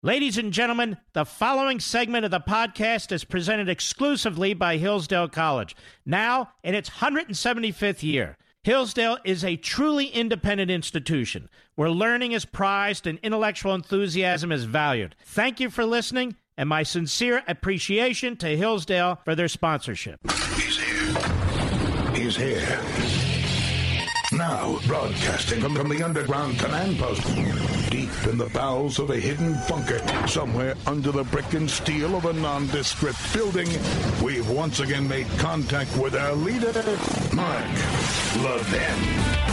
Ladies and gentlemen, the following segment of the podcast is presented exclusively by Hillsdale College, now in its 175th year. Hillsdale is a truly independent institution where learning is prized and intellectual enthusiasm is valued. Thank you for listening, and my sincere appreciation to Hillsdale for their sponsorship. He's here. He's here. Now, broadcasting from the underground command post, deep in the bowels of a hidden bunker, somewhere under the brick and steel of a nondescript building, we've once again made contact with our leader, Mark Levin.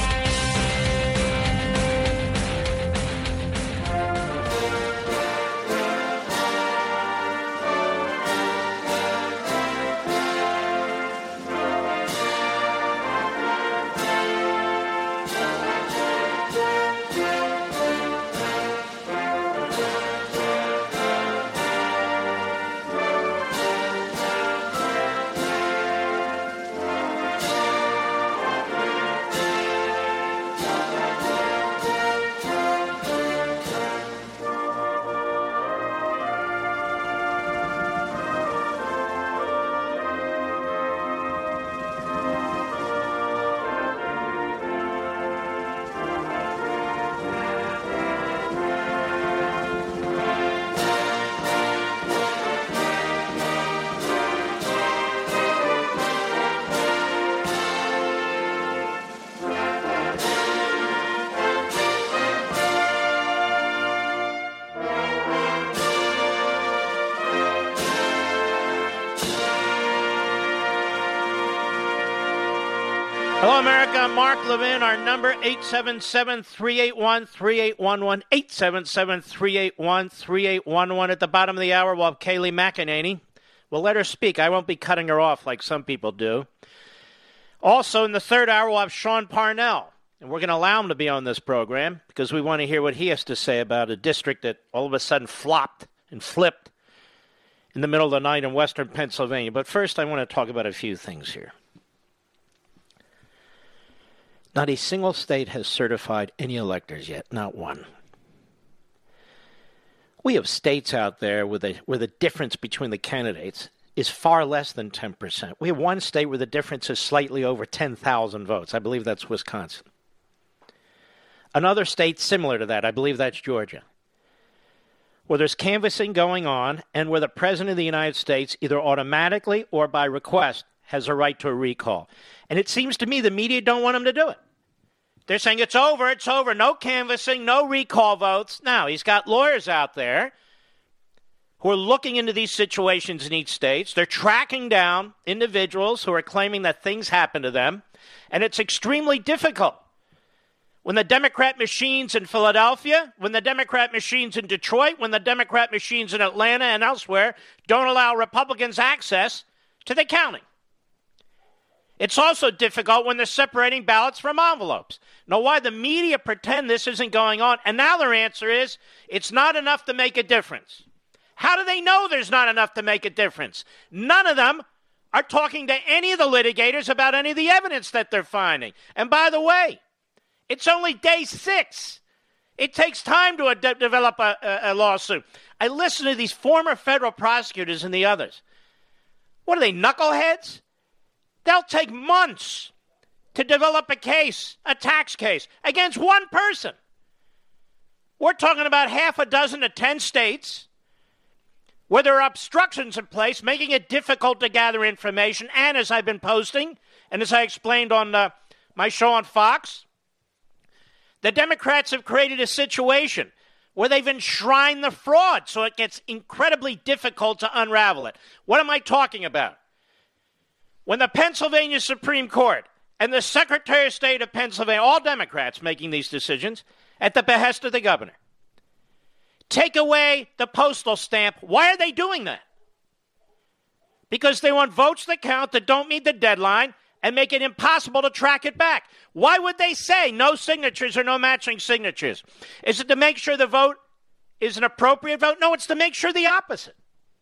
Hello, America. I'm Mark Levin. Our number, 877-381-3811, 877-381-3811. At the bottom of the hour, we'll have Kayleigh McEnany. We'll let her speak. I won't be cutting her off like some people do. Also, in the third hour, we'll have Sean Parnell. And we're going to allow him to be on this program because we want to hear what he has to say about a district that all of a sudden flopped and flipped in the middle of the night in western Pennsylvania. But first, I want to talk about a few things here. Not a single state has certified any electors yet, not one. We have states out there where the difference between the candidates is far less than 10%. We have one state where the difference is slightly over 10,000 votes. I believe that's Wisconsin. Another state similar to that, I believe that's Georgia, where there's canvassing going on and where the President of the United States, either automatically or by request, has a right to a recall. And it seems to me the media don't want him to do it. They're saying it's over, no canvassing, no recall votes. Now, he's got lawyers out there who are looking into these situations in each state. They're tracking down individuals who are claiming that things happen to them, and it's extremely difficult. When the Democrat machines in Philadelphia, when the Democrat machines in Detroit, when the Democrat machines in Atlanta and elsewhere don't allow Republicans access to the counting. It's also difficult when they're separating ballots from envelopes. Now, why the media pretend this isn't going on, and now their answer is it's not enough to make a difference. How do they know there's not enough to make a difference? None of them are talking to any of the litigators about any of the evidence that they're finding. And by the way, it's only day 6. It takes time to develop a lawsuit. I listen to these former federal prosecutors and the others. What are they, knuckleheads? They'll take months to develop a case, a tax case, against one person. We're talking about half a dozen to 10 states where there are obstructions in place, making it difficult to gather information. And as I've been posting, and as I explained on my show on Fox, the Democrats have created a situation where they've enshrined the fraud, so it gets incredibly difficult to unravel it. What am I talking about? When the Pennsylvania Supreme Court and the Secretary of State of Pennsylvania, all Democrats making these decisions at the behest of the governor, take away the postal stamp, why are they doing that? Because they want votes that count that don't meet the deadline and make it impossible to track it back. Why would they say no signatures or no matching signatures? Is it to make sure the vote is an appropriate vote? No, it's to make sure the opposite.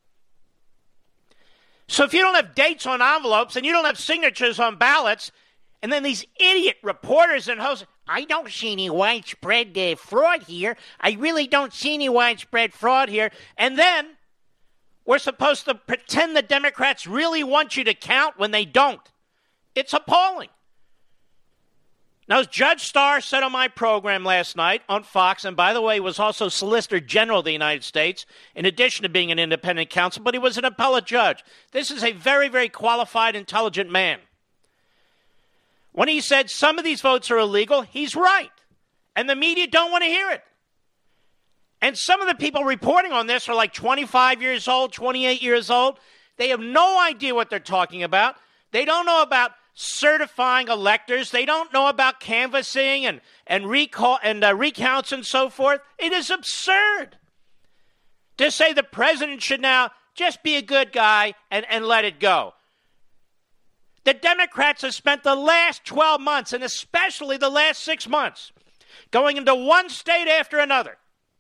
So if you don't have dates on envelopes and you don't have signatures on ballots, And then these idiot reporters and hosts, I don't see any widespread fraud here. I really don't see any widespread fraud here. And then we're supposed to pretend the Democrats really want you to count when they don't. It's appalling. Now, as Judge Starr said on my program last night on Fox, and by the way, was also Solicitor General of the United States, in addition to being an independent counsel, but he was an appellate judge. This is a very, very qualified, intelligent man. When he said some of these votes are illegal, he's right. And the media don't want to hear it. And some of the people reporting on this are like 25 years old, 28 years old. They have no idea what they're talking about. They don't know about certifying electors. They don't know about canvassing and recall and recounts and so forth. It is absurd to say the president should now just be a good guy and let it go. The Democrats have spent the last 12 months, and especially the last 6 months, going into one state after another,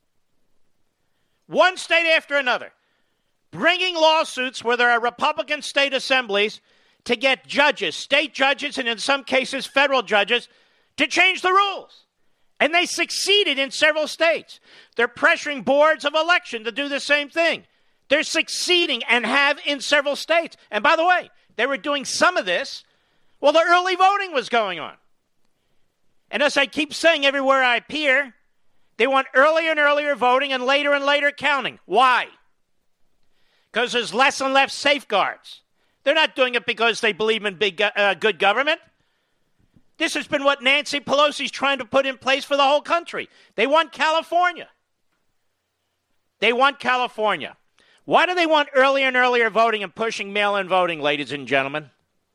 bringing lawsuits where there are Republican state assemblies to get judges, state judges, and in some cases federal judges, to change the rules. And they succeeded in several states. They're pressuring boards of election to do the same thing. They're succeeding and have in several states. And by the way, they were doing some of this while the early voting was going on. And as I keep saying everywhere I appear, they want earlier and earlier voting and later counting. Why? Because there's less and less safeguards. They're not doing it because they believe in good government. This has been what Nancy Pelosi's trying to put in place for the whole country. They want California. Why do they want earlier and earlier voting and pushing mail-in voting, ladies and gentlemen?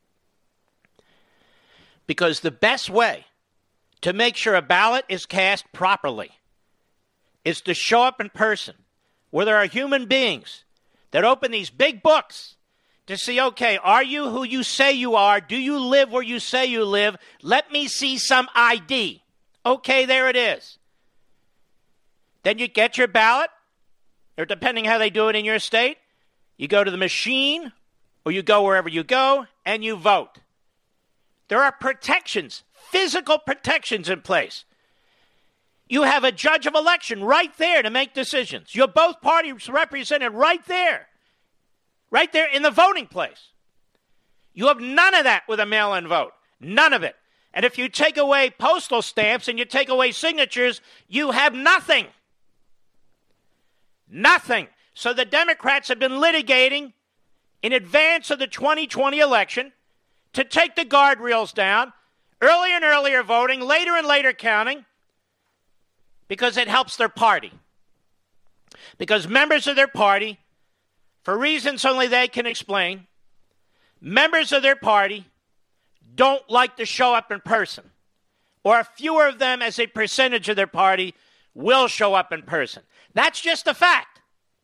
Because the best way to make sure a ballot is cast properly is to show up in person where there are human beings that open these big books to see, okay, are you who you say you are? Do you live where you say you live? Let me see some ID. Okay, there it is. Then you get your ballot, or depending how they do it in your state, you go to the machine, or you go wherever you go, and you vote. There are protections, physical protections in place. You have a judge of election right there to make decisions. You have both parties represented right there in the voting place. You have none of that with a mail-in vote, none of it. And if you take away postal stamps and you take away signatures, you have nothing. Nothing. So the Democrats have been litigating in advance of the 2020 election to take the guardrails down, earlier and earlier voting, later and later counting, because it helps their party. Because members of their party, for reasons only they can explain, members of their party don't like to show up in person. Or fewer of them as a percentage of their party will show up in person. That's just a fact.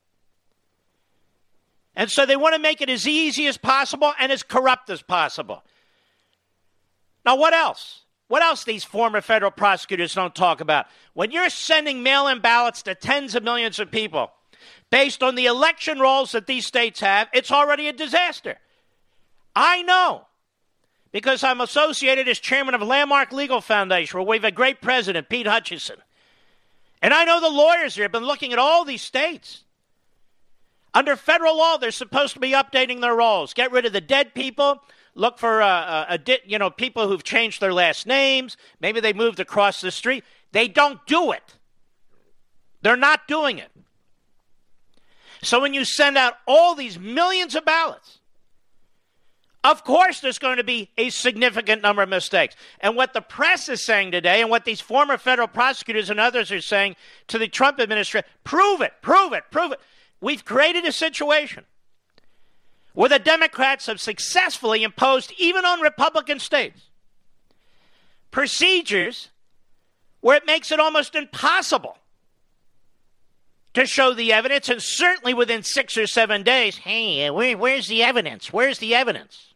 And so they want to make it as easy as possible and as corrupt as possible. Now, what else? What else these former federal prosecutors don't talk about? When you're sending mail-in ballots to tens of millions of people based on the election rolls that these states have, it's already a disaster. I know, because I'm associated as chairman of Landmark Legal Foundation, where we have a great president, Pete Hutchison. And I know the lawyers here have been looking at all these states. Under federal law, they're supposed to be updating their rolls. Get rid of the dead people. Look for people who've changed their last names. Maybe they moved across the street. They don't do it. They're not doing it. So when you send out all these millions of ballots, of course there's going to be a significant number of mistakes. And what the press is saying today, and what these former federal prosecutors and others are saying to the Trump administration, prove it. We've created a situation where the Democrats have successfully imposed, even on Republican states, procedures where it makes it almost impossible to show the evidence, and certainly within 6 or 7 days, hey, where's the evidence? Where's the evidence?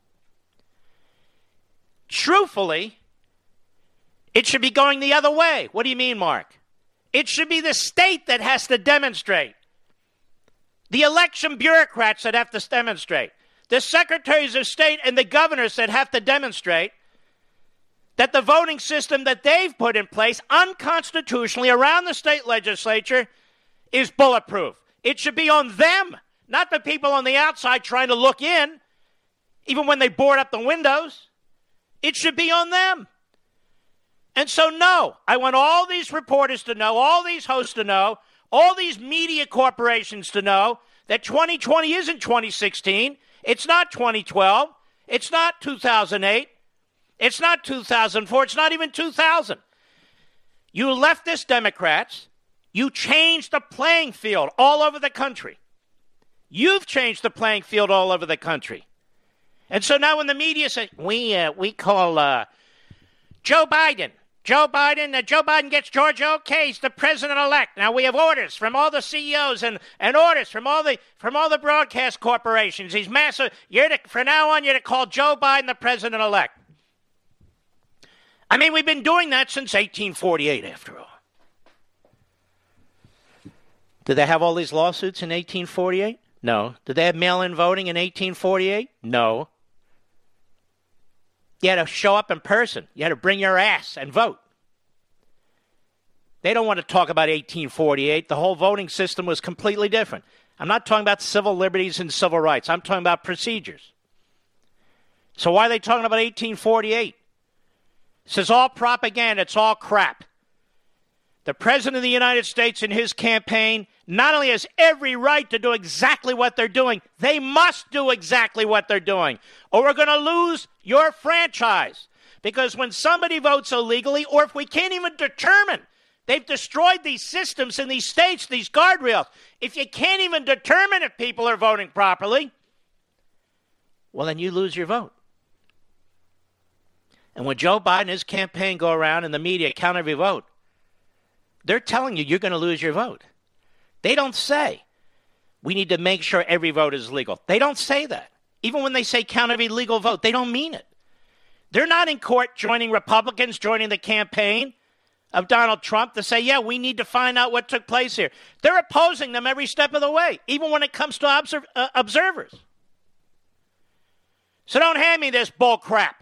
Truthfully, it should be going the other way. What do you mean, Mark? It should be the state that has to demonstrate. The election bureaucrats that have to demonstrate. The secretaries of state and the governors that have to demonstrate that the voting system that they've put in place unconstitutionally around the state legislature is bulletproof. It should be on them, not the people on the outside trying to look in, even when they board up the windows. It should be on them. And so, no, I want all these reporters to know, all these hosts to know, all these media corporations to know that 2020 isn't 2016. It's not 2012. It's not 2008. It's not 2004. It's not even 2000. You leftist Democrats, you changed the playing field all over the country. You've changed the playing field all over the country. And so now when the media says, we call Joe Biden. Joe Biden gets Georgia okay. He's the president-elect. Now we have orders from all the CEOs and orders from all the broadcast corporations. He's massive. From now on, you're to call Joe Biden the president-elect. I mean, we've been doing that since 1848, after all. Did they have all these lawsuits in 1848? No. Did they have mail-in voting in 1848? No. You had to show up in person. You had to bring your ass and vote. They don't want to talk about 1848. The whole voting system was completely different. I'm not talking about civil liberties and civil rights. I'm talking about procedures. So why are they talking about 1848? This is all propaganda. It's all crap. The President of the United States in his campaign not only has every right to do exactly what they're doing, they must do exactly what they're doing, or we're going to lose your franchise. Because when somebody votes illegally, or if we can't even determine, they've destroyed these systems in these states, these guardrails. If you can't even determine if people are voting properly, well, then you lose your vote. And when Joe Biden and his campaign go around and the media count every vote, they're telling you you're going to lose your vote. They don't say, we need to make sure every vote is legal. They don't say that. Even when they say count every legal vote, they don't mean it. They're not in court joining Republicans, joining the campaign of Donald Trump to say, yeah, we need to find out what took place here. They're opposing them every step of the way, even when it comes to observers. So don't hand me this bull crap.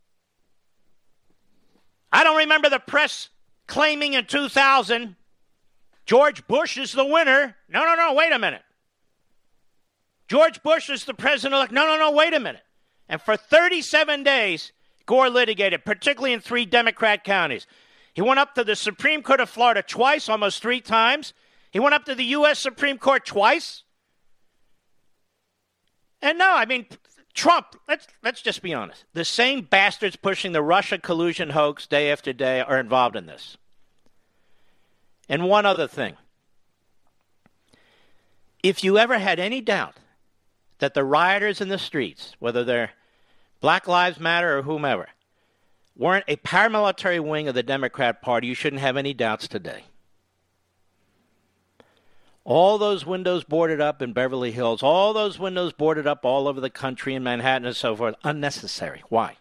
I don't remember the press claiming in 2000 George Bush is the winner. No, wait a minute. George Bush is the president-elect. No, wait a minute. And for 37 days, Gore litigated, particularly in 3 Democrat counties. He went up to the Supreme Court of Florida twice, almost 3 times. He went up to the U.S. Supreme Court twice. And no, I mean, Trump, let's just be honest. The same bastards pushing the Russia collusion hoax day after day are involved in this. And one other thing. If you ever had any doubt that the rioters in the streets, whether they're Black Lives Matter or whomever, weren't a paramilitary wing of the Democrat Party, you shouldn't have any doubts today. All those windows boarded up in Beverly Hills, all those windows boarded up all over the country in Manhattan and so forth, unnecessary. Why?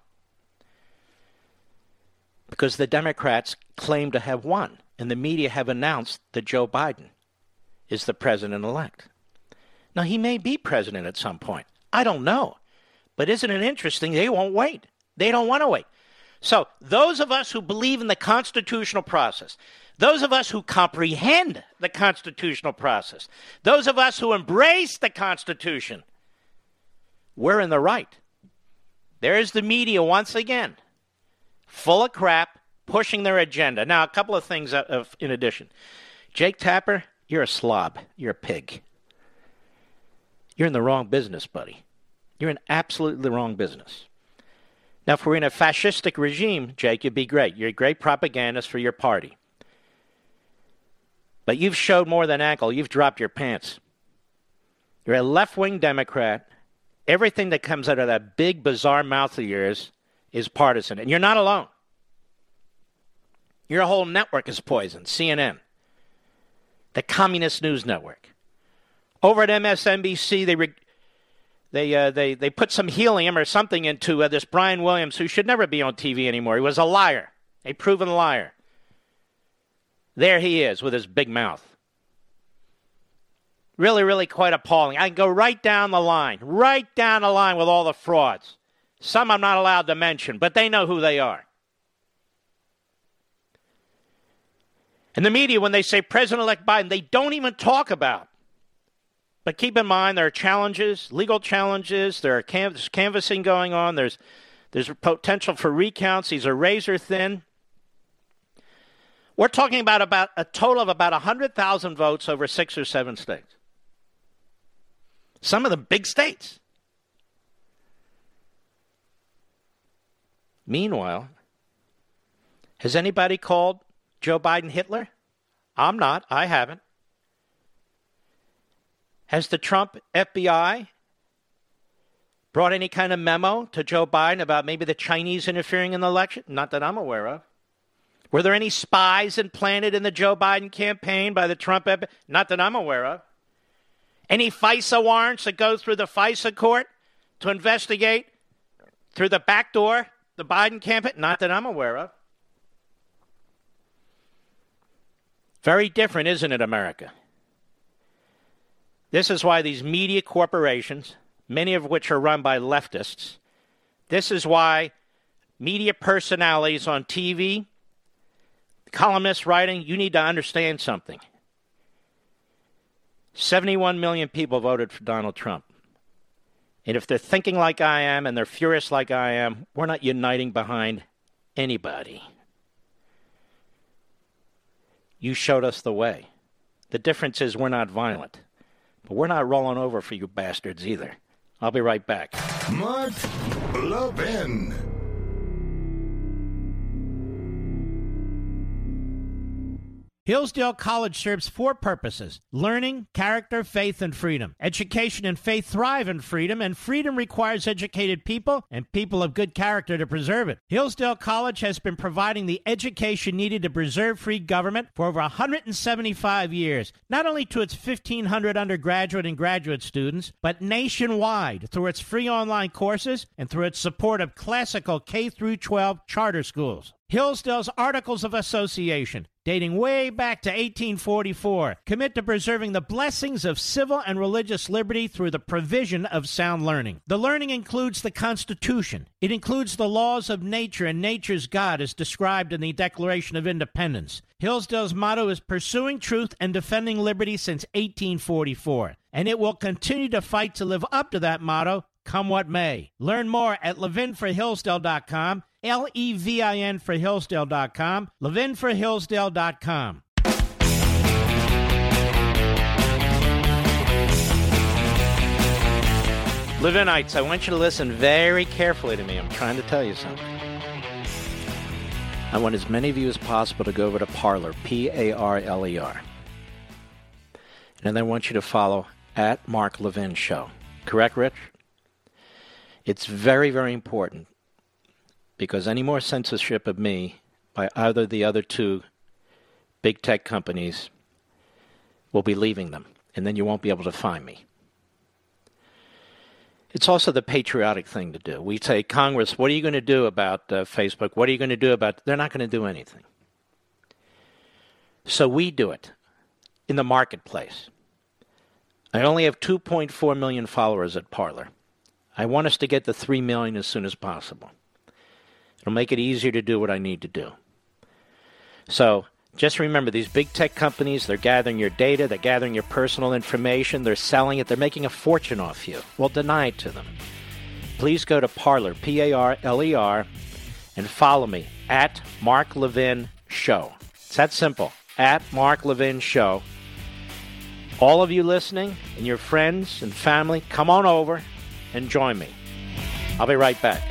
Because the Democrats claim to have won, and the media have announced that Joe Biden is the president-elect. Now, he may be president at some point. I don't know. But isn't it interesting? They won't wait. They don't want to wait. So those of us who believe in the constitutional process, those of us who comprehend the constitutional process, those of us who embrace the Constitution, we're in the right. There's the media once again, full of crap, pushing their agenda. Now, a couple of things in addition. Jake Tapper, you're a slob. You're a pig. You're in the wrong business, buddy. You're in absolutely the wrong business. Now, if we're in a fascistic regime, Jake, you'd be great. You're a great propagandist for your party. But you've showed more than ankle. You've dropped your pants. You're a left-wing Democrat. Everything that comes out of that big, bizarre mouth of yours is partisan. And you're not alone. Your whole network is poisoned. CNN. The Communist News Network. Over at MSNBC, they put some helium or something into this Brian Williams, who should never be on TV anymore. He was a liar, a proven liar. There he is with his big mouth. Really, really quite appalling. I can go right down the line with all the frauds. Some I'm not allowed to mention, but they know who they are. And the media, when they say President-elect Biden, they don't even talk about. But keep in mind, there are challenges, legal challenges. There's canvassing going on. There's potential for recounts. These are razor thin. We're talking about a total of about 100,000 votes over 6 or 7 states. Some of them big states. Meanwhile, has anybody called Joe Biden Hitler? I'm not. I haven't. Has the Trump FBI brought any kind of memo to Joe Biden about maybe the Chinese interfering in the election? Not that I'm aware of. Were there any spies implanted in the Joe Biden campaign by the Trump FBI? Not that I'm aware of. Any FISA warrants that go through the FISA court to investigate through the back door the Biden campaign? Not that I'm aware of. Very different, isn't it, America? This is why these media corporations, many of which are run by leftists, this is why media personalities on TV, columnists writing, you need to understand something. 71 million people voted for Donald Trump. And if they're thinking like I am and they're furious like I am, we're not uniting behind anybody. You showed us the way. The difference is we're not violent. But we're not rolling over for you bastards either. I'll be right back. Mark Levin. Hillsdale College serves 4 purposes: learning, character, faith, and freedom. Education and faith thrive in freedom, and freedom requires educated people and people of good character to preserve it. Hillsdale College has been providing the education needed to preserve free government for over 175 years, not only to its 1,500 undergraduate and graduate students, but nationwide through its free online courses and through its support of classical K-12 charter schools. Hillsdale's Articles of Association, dating way back to 1844, commit to preserving the blessings of civil and religious liberty through the provision of sound learning. The learning includes the Constitution. It includes the laws of nature and nature's God as described in the Declaration of Independence. Hillsdale's motto is pursuing truth and defending liberty since 1844, and it will continue to fight to live up to that motto, come what may. Learn more at levinforhillsdale.com, Levin for Hillsdale.com, levinforhillsdale.com. Levinites, I want you to listen very carefully to me. I'm trying to tell you something. I want as many of you as possible to go over to Parler, Parler. And I want you to follow at Mark Levin Show. Correct, Rich? It's very, very important, because any more censorship of me by either the other 2 big tech companies will be leaving them, and then you won't be able to find me. It's also the patriotic thing to do. We say, Congress, what are you going to do about Facebook? What are you going to do about... They're not going to do anything. So we do it in the marketplace. I only have 2.4 million followers at Parler. I want us to get to 3 million as soon as possible. It'll make it easier to do what I need to do. So just remember, these big tech companies, they're gathering your data, they're gathering your personal information, they're selling it, they're making a fortune off you. Well, deny it to them. Please go to Parler, Parler, and follow me at Mark Levin Show. It's that simple, at Mark Levin Show. All of you listening and your friends and family, come on over and join me. I'll be right back.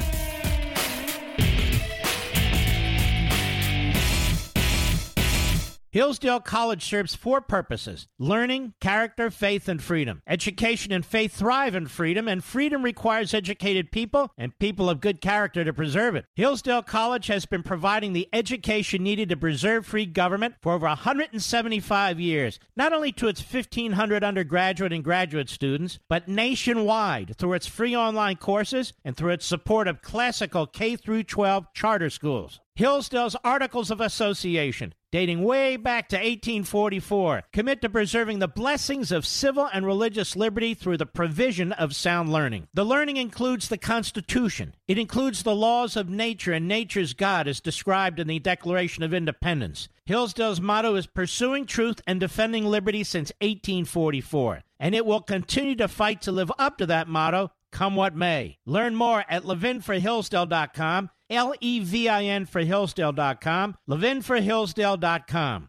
Hillsdale College serves 4 purposes: learning, character, faith, and freedom. Education and faith thrive in freedom, and freedom requires educated people and people of good character to preserve it. Hillsdale College has been providing the education needed to preserve free government for over 175 years, not only to its 1,500 undergraduate and graduate students, but nationwide through its free online courses and through its support of classical K-12 charter schools. Hillsdale's Articles of Association, dating way back to 1844, commit to preserving the blessings of civil and religious liberty through the provision of sound learning. The learning includes the Constitution. It includes the laws of nature and nature's God as described in the Declaration of Independence. Hillsdale's motto is pursuing truth and defending liberty since 1844, and it will continue to fight to live up to that motto, come what may. Learn more at levinforhillsdale.com, Levin for Hillsdale.com, levinforhillsdale.com.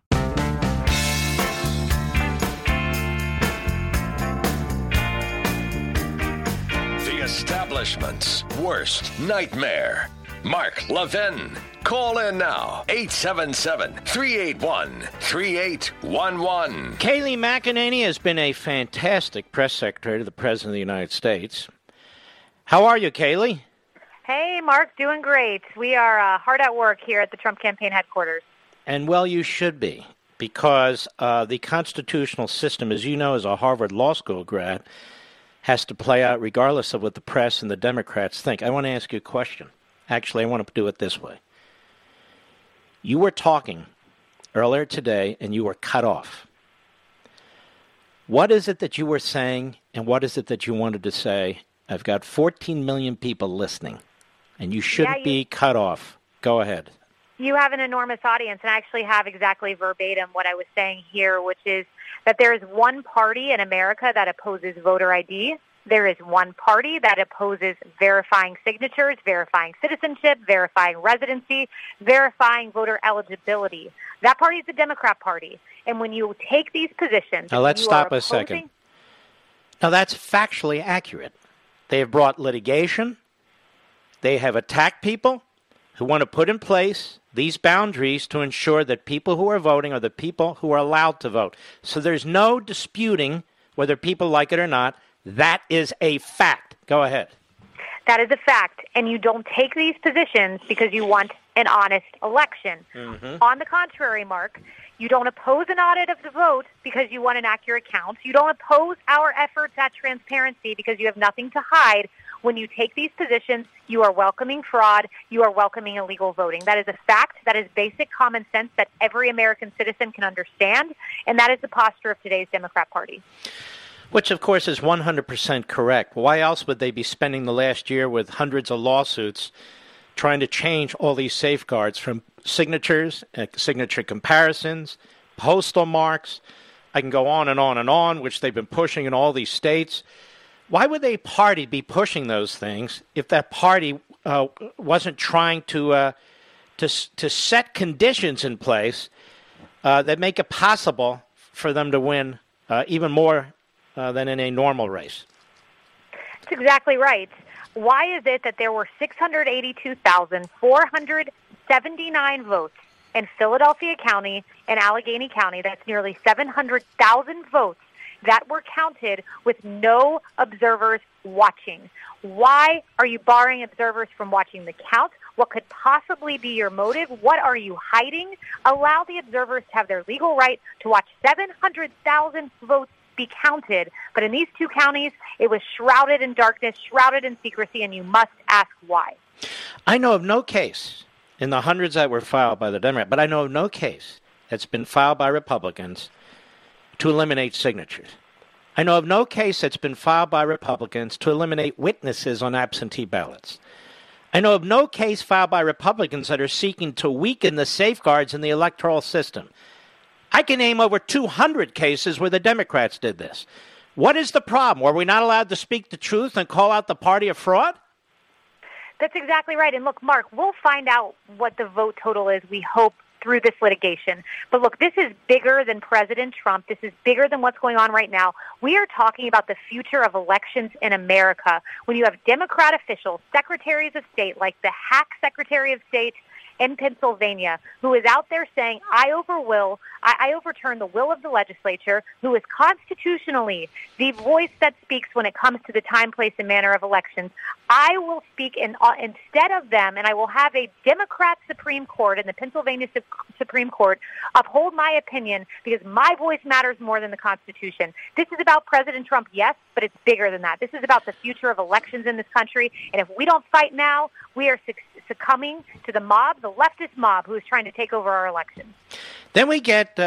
The establishment's worst nightmare. Mark Levin. Call in now, 877-381-3811. Kayleigh McEnany has been a fantastic press secretary to the President of the United States. How are you, Kayleigh? Hey, Mark, doing great. We are hard at work here at the Trump campaign headquarters. And, well, you should be, because the constitutional system, as you know, as a Harvard Law School grad, has to play out regardless of what the press and the Democrats think. I want to ask you a question. Actually, I want to do it this way. You were talking earlier today, and you were cut off. What is it that you were saying, and what is it that you wanted to say? I've got 14 million people listening. And you shouldn't be cut off. Go ahead. You have an enormous audience, and I actually have exactly verbatim what I was saying here, which is that there is one party in America that opposes voter ID. There is one party that opposes verifying signatures, verifying citizenship, verifying residency, verifying voter eligibility. That party is the Democrat Party. And when you take these positions... Now, let's stop a second. Now, that's factually accurate. They have brought litigation. They have attacked people who want to put in place these boundaries to ensure that people who are voting are the people who are allowed to vote. So there's no disputing whether people like it or not. That is a fact. Go ahead. That is a fact. And you don't take these positions because you want an honest election. Mm-hmm. On the contrary, Mark, you don't oppose an audit of the vote because you want an accurate count. You don't oppose our efforts at transparency because you have nothing to hide. When you take these positions, you are welcoming fraud. You are welcoming illegal voting. That is a fact. That is basic common sense that every American citizen can understand. And that is the posture of today's Democrat Party. Which, of course, is 100% correct. Why else would they be spending the last year with hundreds of lawsuits trying to change all these safeguards from signatures, signature comparisons, postal marks? I can go on and on and on, which they've been pushing in all these states. Why would a party be pushing those things if that party wasn't trying to set conditions in place that make it possible for them to win even more than in a normal race? That's exactly right. Why is it that there were 682,479 votes in Philadelphia County and Allegheny County? That's nearly 700,000 votes that were counted with no observers watching. Why are you barring observers from watching the count? What could possibly be your motive? What are you hiding? Allow the observers to have their legal right to watch 700,000 votes be counted. But in these two counties, it was shrouded in darkness, shrouded in secrecy, and you must ask why. I know of no case in the hundreds that were filed by the Democrats, but I know of no case that's been filed by Republicans to eliminate signatures. I know of no case that's been filed by Republicans to eliminate witnesses on absentee ballots. I know of no case filed by Republicans that are seeking to weaken the safeguards in the electoral system. I can name over 200 cases where the Democrats did this. What is the problem? Were we not allowed to speak the truth and call out the party of fraud? That's exactly right. And look, Mark, we'll find out what the vote total is, we hope, through this litigation. But look, this is bigger than President Trump. This is bigger than what's going on right now. We are talking about the future of elections in America. When you have Democrat officials, secretaries of state, like the hack Secretary of State in Pennsylvania, who is out there saying, I overturn the will of the legislature, who is constitutionally the voice that speaks when it comes to the time, place, and manner of elections. I will speak instead of them, and I will have a Democrat Supreme Court and the Pennsylvania Supreme Court uphold my opinion because my voice matters more than the Constitution. This is about President Trump, yes, but it's bigger than that. This is about the future of elections in this country, and if we don't fight now, we are succumbing to the mobs the leftist mob who is trying to take over our election. Then we get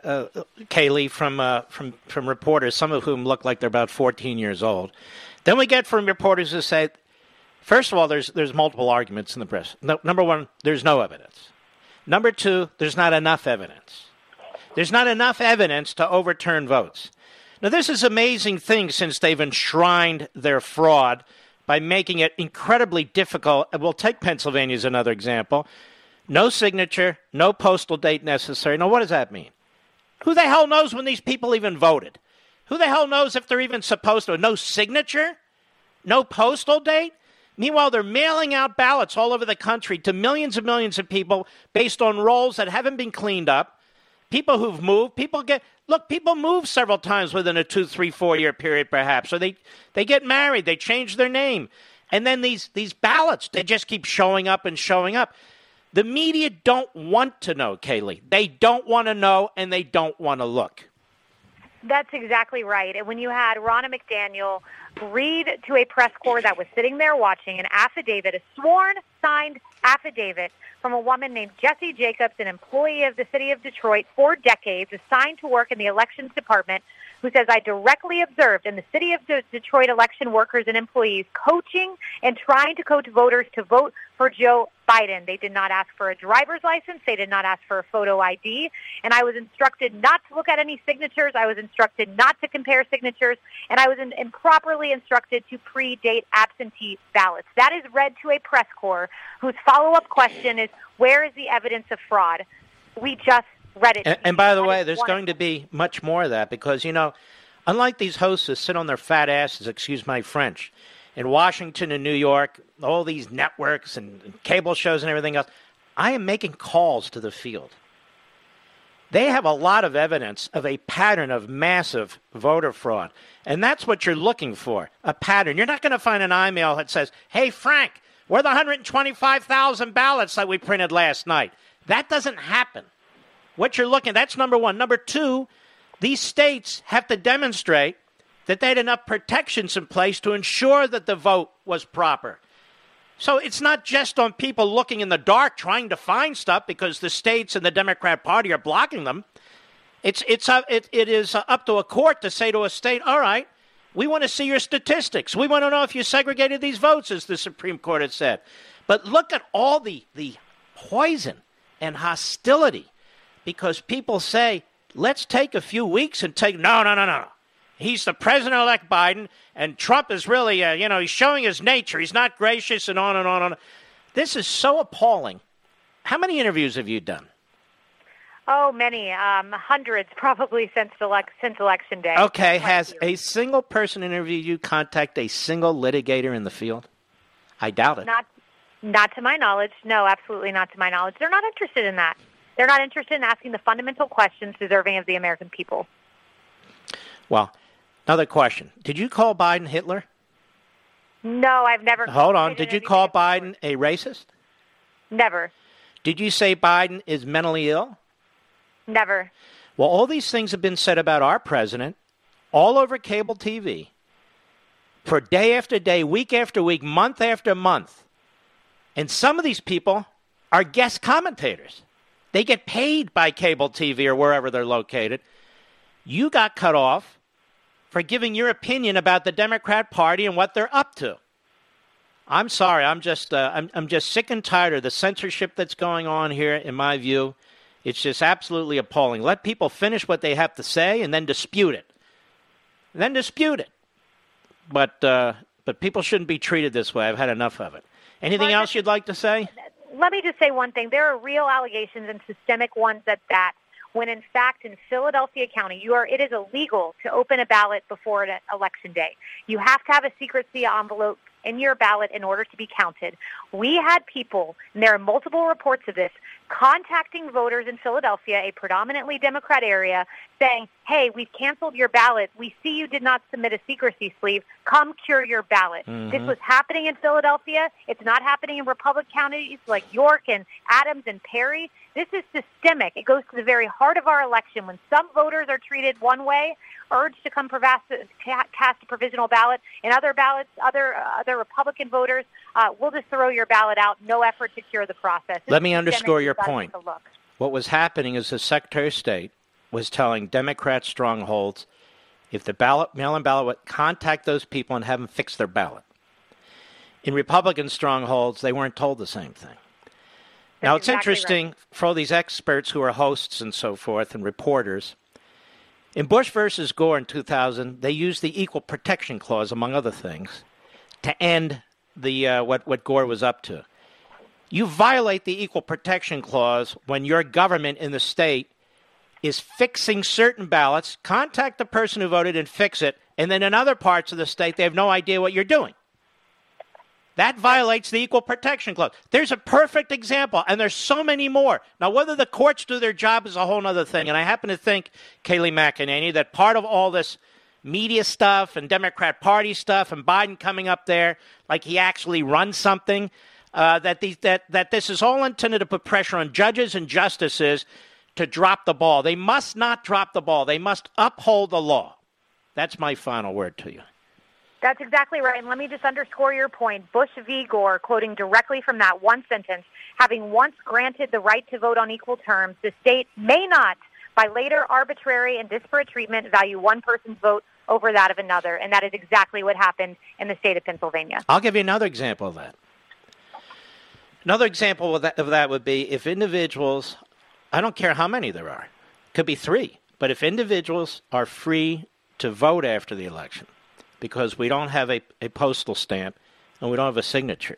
Kaylee from reporters, some of whom look like they're about 14 years old. Then we get from reporters who say, first of all, there's multiple arguments in the press. No, number one, there's no evidence. Number two, there's not enough evidence. There's not enough evidence to overturn votes. Now, this is an amazing thing since they've enshrined their fraud by making it incredibly difficult. We'll take Pennsylvania as another example. No signature, no postal date necessary. Now, what does that mean? Who the hell knows when these people even voted? Who the hell knows if they're even supposed to? No signature? No postal date? Meanwhile, they're mailing out ballots all over the country to millions and millions of people based on rolls that haven't been cleaned up. People who've moved, people move several times within a 2, 3, 4 year period, perhaps. So they get married, they change their name. And then these ballots, they just keep showing up and showing up. The media don't want to know, Kaylee. They don't want to know, and they don't want to look. That's exactly right. And when you had Ronna McDaniel read to a press corps that was sitting there watching an affidavit, a sworn, signed affidavit from a woman named Jessie Jacobs, an employee of the city of Detroit for decades, assigned to work in the elections department, who says, I directly observed in the city of Detroit election workers and employees coaching and trying to coach voters to vote for Joe Biden. They did not ask for a driver's license. They did not ask for a photo ID. And I was instructed not to look at any signatures. I was instructed not to compare signatures. And I was improperly instructed to predate absentee ballots. That is read to a press corps whose follow-up question is, where is the evidence of fraud? We just read it. And by the way, there's going to be much more of that because, unlike these hosts that sit on their fat asses, excuse my French, in Washington and New York, all these networks and cable shows and everything else, I am making calls to the field. They have a lot of evidence of a pattern of massive voter fraud. And that's what you're looking for, a pattern. You're not going to find an email that says, hey, Frank, where are the 125,000 ballots that we printed last night? That doesn't happen. What you're looking at, that's number one. Number two, these states have to demonstrate that they had enough protections in place to ensure that the vote was proper. So it's not just on people looking in the dark trying to find stuff because the states and the Democrat Party are blocking them. It is up to a court to say to a state, all right, we want to see your statistics. We want to know if you segregated these votes, as the Supreme Court has said. But look at all the poison and hostility because people say, let's take a few weeks and take, no. He's the President-elect Biden, and Trump is really, he's showing his nature. He's not gracious and on and on and on. This is so appalling. How many interviews have you done? Oh, many. Hundreds probably since Election Day. Okay. Has a single person interviewed you contact a single litigator in the field? I doubt it. Not to my knowledge. No, absolutely not to my knowledge. They're not interested in that. They're not interested in asking the fundamental questions deserving of the American people. Well, another question. Did you call Biden Hitler? No, I've never. Hold on. Did you call Biden a racist? Never. Did you say Biden is mentally ill? Never. Well, all these things have been said about our president all over cable TV for day after day, week after week, month after month. And some of these people are guest commentators. They get paid by cable TV or wherever they're located. You got cut off for giving your opinion about the Democrat Party and what they're up to. I'm sorry. I'm just sick and tired of the censorship that's going on here, in my view. It's just absolutely appalling. Let people finish what they have to say and then dispute it. But people shouldn't be treated this way. I've had enough of it. Anything else you'd like to say? Let me just say one thing. There are real allegations and systemic ones at that. When in fact in Philadelphia County, it is illegal to open a ballot before an election day. You have to have a secrecy envelope in your ballot in order to be counted. We had people, and there are multiple reports of this, contacting voters in Philadelphia, a predominantly Democrat area, saying, hey, we've canceled your ballot. We see you did not submit a secrecy sleeve. Come cure your ballot. Mm-hmm. This was happening in Philadelphia. It's not happening in Republican counties like York and Adams and Perry. This is systemic. It goes to the very heart of our election. When some voters are treated one way, urged to come cast a provisional ballot, and other Republican voters will just throw your ballot out. No effort to cure the process. Let me underscore your point. What was happening is the Secretary of State was telling Democrat strongholds, if the mail-in ballot would contact those people and have them fix their ballot. In Republican strongholds, they weren't told the same thing. Now, it's interesting for all these experts who are hosts and so forth and reporters. In Bush versus Gore in 2000, they used the Equal Protection Clause, among other things, to end the what Gore was up to. You violate the Equal Protection Clause when your government in the state is fixing certain ballots, contact the person who voted and fix it, and then in other parts of the state, they have no idea what you're doing. That violates the Equal Protection Clause. There's a perfect example, and there's so many more. Now, whether the courts do their job is a whole other thing, and I happen to think, Kayleigh McEnany, that part of all this media stuff and Democrat Party stuff and Biden coming up there like he actually runs something, that this is all intended to put pressure on judges and justices to drop the ball. They must not drop the ball. They must uphold the law. That's my final word to you. That's exactly right. And let me just underscore your point. Bush v. Gore, quoting directly from that one sentence, having once granted the right to vote on equal terms, the state may not, by later arbitrary and disparate treatment, value one person's vote over that of another. And that is exactly what happened in the state of Pennsylvania. I'll give you another example of that. Another example of that would be if individuals, I don't care how many there are, could be 3, but if individuals are free to vote after the election, because we don't have a postal stamp and we don't have a signature.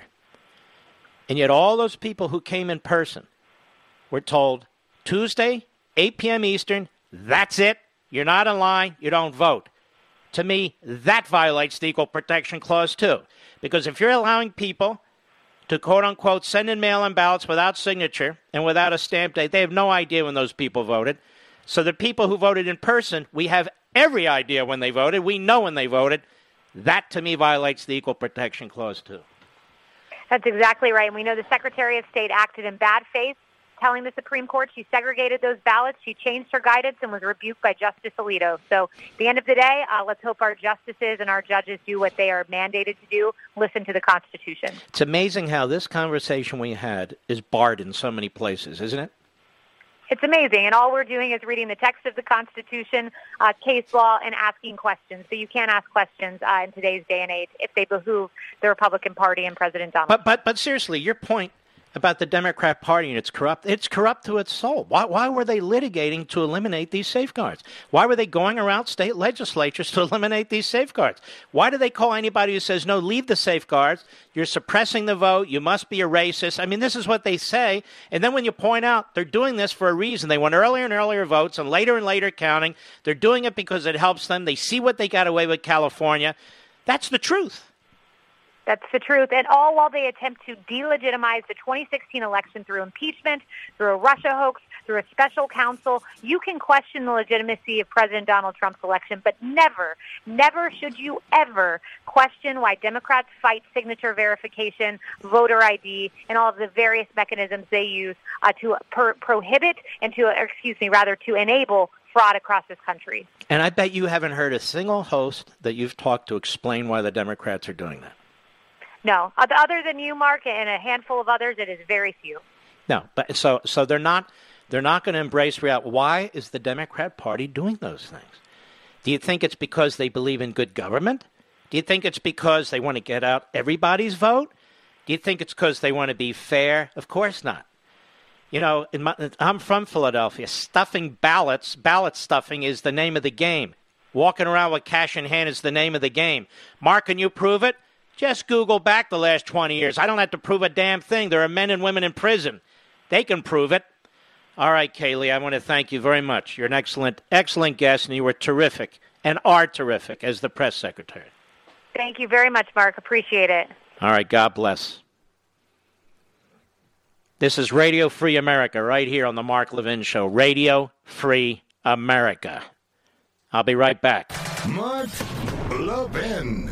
And yet all those people who came in person were told, Tuesday, 8 p.m. Eastern, that's it. You're not in line. You don't vote. To me, that violates the Equal Protection Clause, too. Because if you're allowing people to, quote-unquote, send in mail-in ballots without signature and without a stamp date, they have no idea when those people voted. So the people who voted in person, we have every idea when they voted. We know when they voted. That, to me, violates the Equal Protection Clause, too. That's exactly right. And we know the Secretary of State acted in bad faith, telling the Supreme Court she segregated those ballots. She changed her guidance and was rebuked by Justice Alito. So at the end of the day, let's hope our justices and our judges do what they are mandated to do, listen to the Constitution. It's amazing how this conversation we had is barred in so many places, isn't it? It's amazing, and all we're doing is reading the text of the Constitution, case law, and asking questions. So you can't ask questions in today's day and age if they behoove the Republican Party and President Donald Trump. But seriously, your point about the Democrat Party and it's corrupt to its soul. Why were they litigating to eliminate these safeguards? Why were they going around state legislatures to eliminate these safeguards? Why do they call anybody who says, no, leave the safeguards, you're suppressing the vote, you must be a racist? I mean, this is what they say. And then when you point out they're doing this for a reason, they want earlier and earlier votes and later counting. They're doing it because it helps them. They see what they got away with California. That's the truth. That's the truth. And all while they attempt to delegitimize the 2016 election through impeachment, through a Russia hoax, through a special counsel. You can question the legitimacy of President Donald Trump's election, but never should you ever question why Democrats fight signature verification, voter ID, and all of the various mechanisms they use to prohibit and to enable fraud across this country. And I bet you haven't heard a single host that you've talked to explain why the Democrats are doing that. No, other than you, Mark, and a handful of others, it is very few. No, but so they're not going to embrace reality. Why is the Democrat Party doing those things? Do you think it's because they believe in good government? Do you think it's because they want to get out everybody's vote? Do you think it's because they want to be fair? Of course not. You know, I'm from Philadelphia. Ballot stuffing is the name of the game. Walking around with cash in hand is the name of the game. Mark, can you prove it? Just Google back the last 20 years. I don't have to prove a damn thing. There are men and women in prison. They can prove it. All right, Kayleigh, I want to thank you very much. You're an excellent guest, and you were terrific and are terrific as the press secretary. Thank you very much, Mark. Appreciate it. All right, God bless. This is Radio Free America right here on the Mark Levin Show. Radio Free America. I'll be right back. Mark Levin.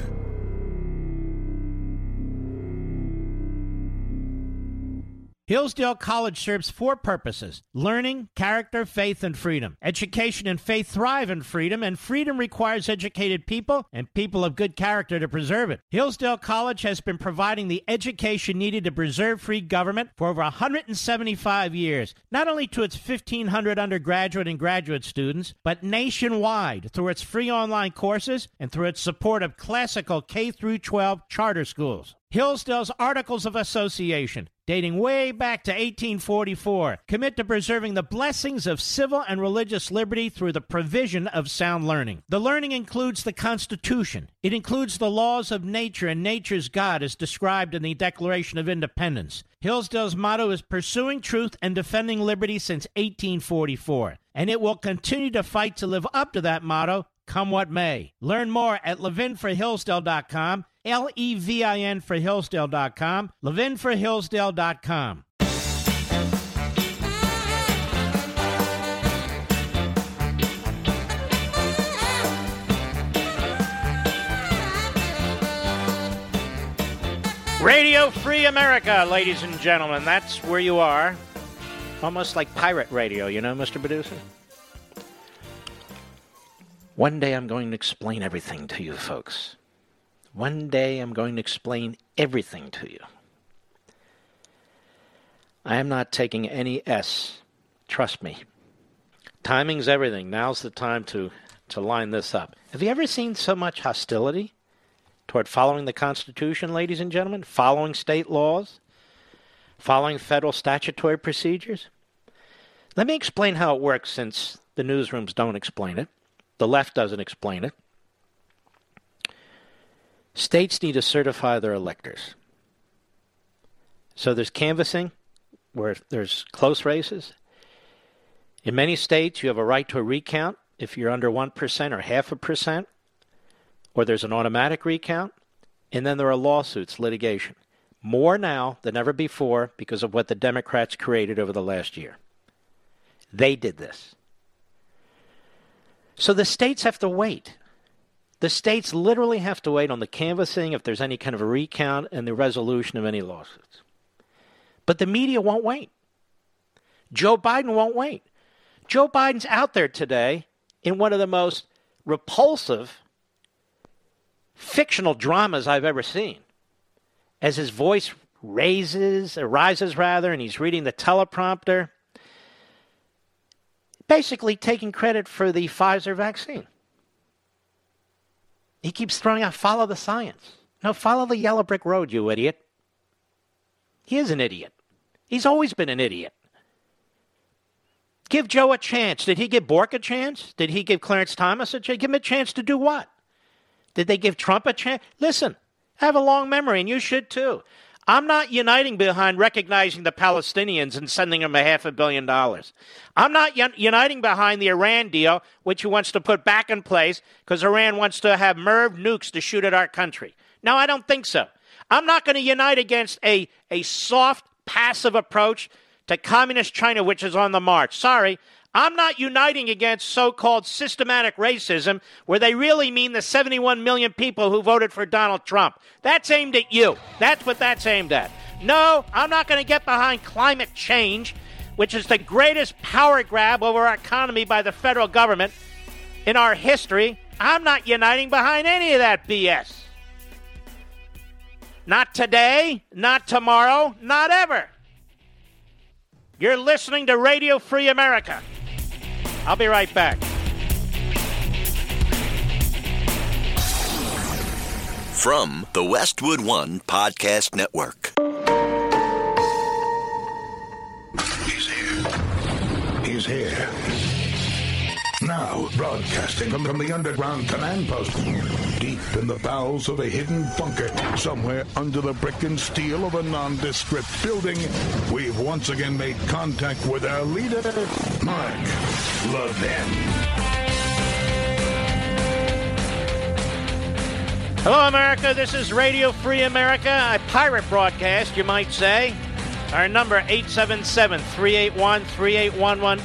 Hillsdale College serves 4 purposes: learning, character, faith, and freedom. Education and faith thrive in freedom, and freedom requires educated people and people of good character to preserve it. Hillsdale College has been providing the education needed to preserve free government for over 175 years, not only to its 1,500 undergraduate and graduate students, but nationwide through its free online courses and through its support of classical K-12 charter schools. Hillsdale's Articles of Association, dating way back to 1844, commit to preserving the blessings of civil and religious liberty through the provision of sound learning. The learning includes the Constitution. It includes the laws of nature and nature's God as described in the Declaration of Independence. Hillsdale's motto is pursuing truth and defending liberty since 1844, and it will continue to fight to live up to that motto, come what may. Learn more at levinforhillsdale.com, Levin for Hillsdale.com, levinforhillsdale.com. Radio Free America, ladies and gentlemen. That's where you are. Almost like pirate radio, you know, Mr. Producer? One day I'm going to explain everything to you, folks. One day I'm going to explain everything to you. I am not taking any S. Trust me. Timing's everything. Now's the time to line this up. Have you ever seen so much hostility toward following the Constitution, ladies and gentlemen? Following state laws? Following federal statutory procedures? Let me explain how it works, since the newsrooms don't explain it. The left doesn't explain it. States need to certify their electors. So there's canvassing where there's close races. In many states, you have a right to a recount if you're under 1% or 0.5%, or there's an automatic recount, and then there are lawsuits, litigation. More now than ever before because of what the Democrats created over the last year. They did this. So the states have to wait. The states literally have to wait on the canvassing if there's any kind of a recount and the resolution of any lawsuits. But the media won't wait. Joe Biden won't wait. Joe Biden's out there today in one of the most repulsive fictional dramas I've ever seen. As his voice rises, and he's reading the teleprompter, basically taking credit for the Pfizer vaccine. He keeps throwing out, follow the science. No, follow the yellow brick road, you idiot. He is an idiot. He's always been an idiot. Give Joe a chance. Did he give Bork a chance? Did he give Clarence Thomas a chance? Give him a chance to do what? Did they give Trump a chance? Listen, I have a long memory, and you should too. I'm not uniting behind recognizing the Palestinians and sending them $500 million. I'm not uniting behind the Iran deal, which he wants to put back in place because Iran wants to have MIRV nukes to shoot at our country. No, I don't think so. I'm not going to unite against a soft, passive approach to communist China, which is on the march. Sorry. I'm not uniting against so-called systematic racism where they really mean the 71 million people who voted for Donald Trump. That's aimed at you. That's what that's aimed at. No, I'm not going to get behind climate change, which is the greatest power grab over our economy by the federal government in our history. I'm not uniting behind any of that BS. Not today, not tomorrow, not ever. You're listening to Radio Free America. I'll be right back. From the Westwood One Podcast Network. He's here. He's here. Now, broadcasting from the underground command post, deep in the bowels of a hidden bunker, somewhere under the brick and steel of a nondescript building, we've once again made contact with our leader, Mark Levin. Hello, America. This is Radio Free America, a pirate broadcast, you might say. Our number, 877-381-3811,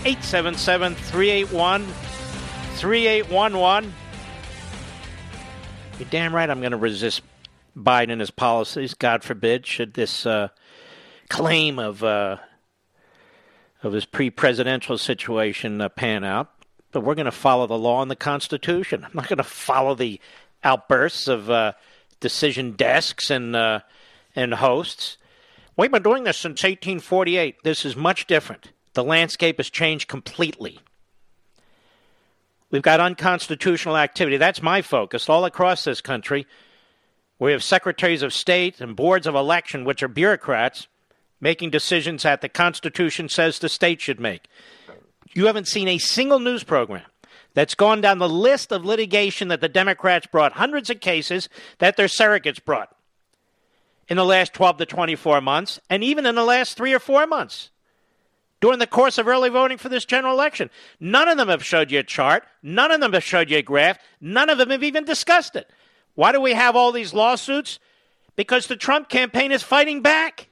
877-381-3811. You're damn right I'm going to resist Biden and his policies. God forbid, should this claim of his pre-presidential situation pan out. But we're going to follow the law and the Constitution. I'm not going to follow the outbursts of decision desks and hosts. We've been doing this since 1848. This is much different. The landscape has changed completely. We've got unconstitutional activity. That's my focus all across this country. We have secretaries of state and boards of election, which are bureaucrats, making decisions that the Constitution says the state should make. You haven't seen a single news program that's gone down the list of litigation that the Democrats brought, hundreds of cases that their surrogates brought in the last 12 to 24 months, and even in the last 3 or 4 months during the course of early voting for this general election. None of them have showed you a chart. None of them have showed you a graph. None of them have even discussed it. Why do we have all these lawsuits? Because the Trump campaign is fighting back.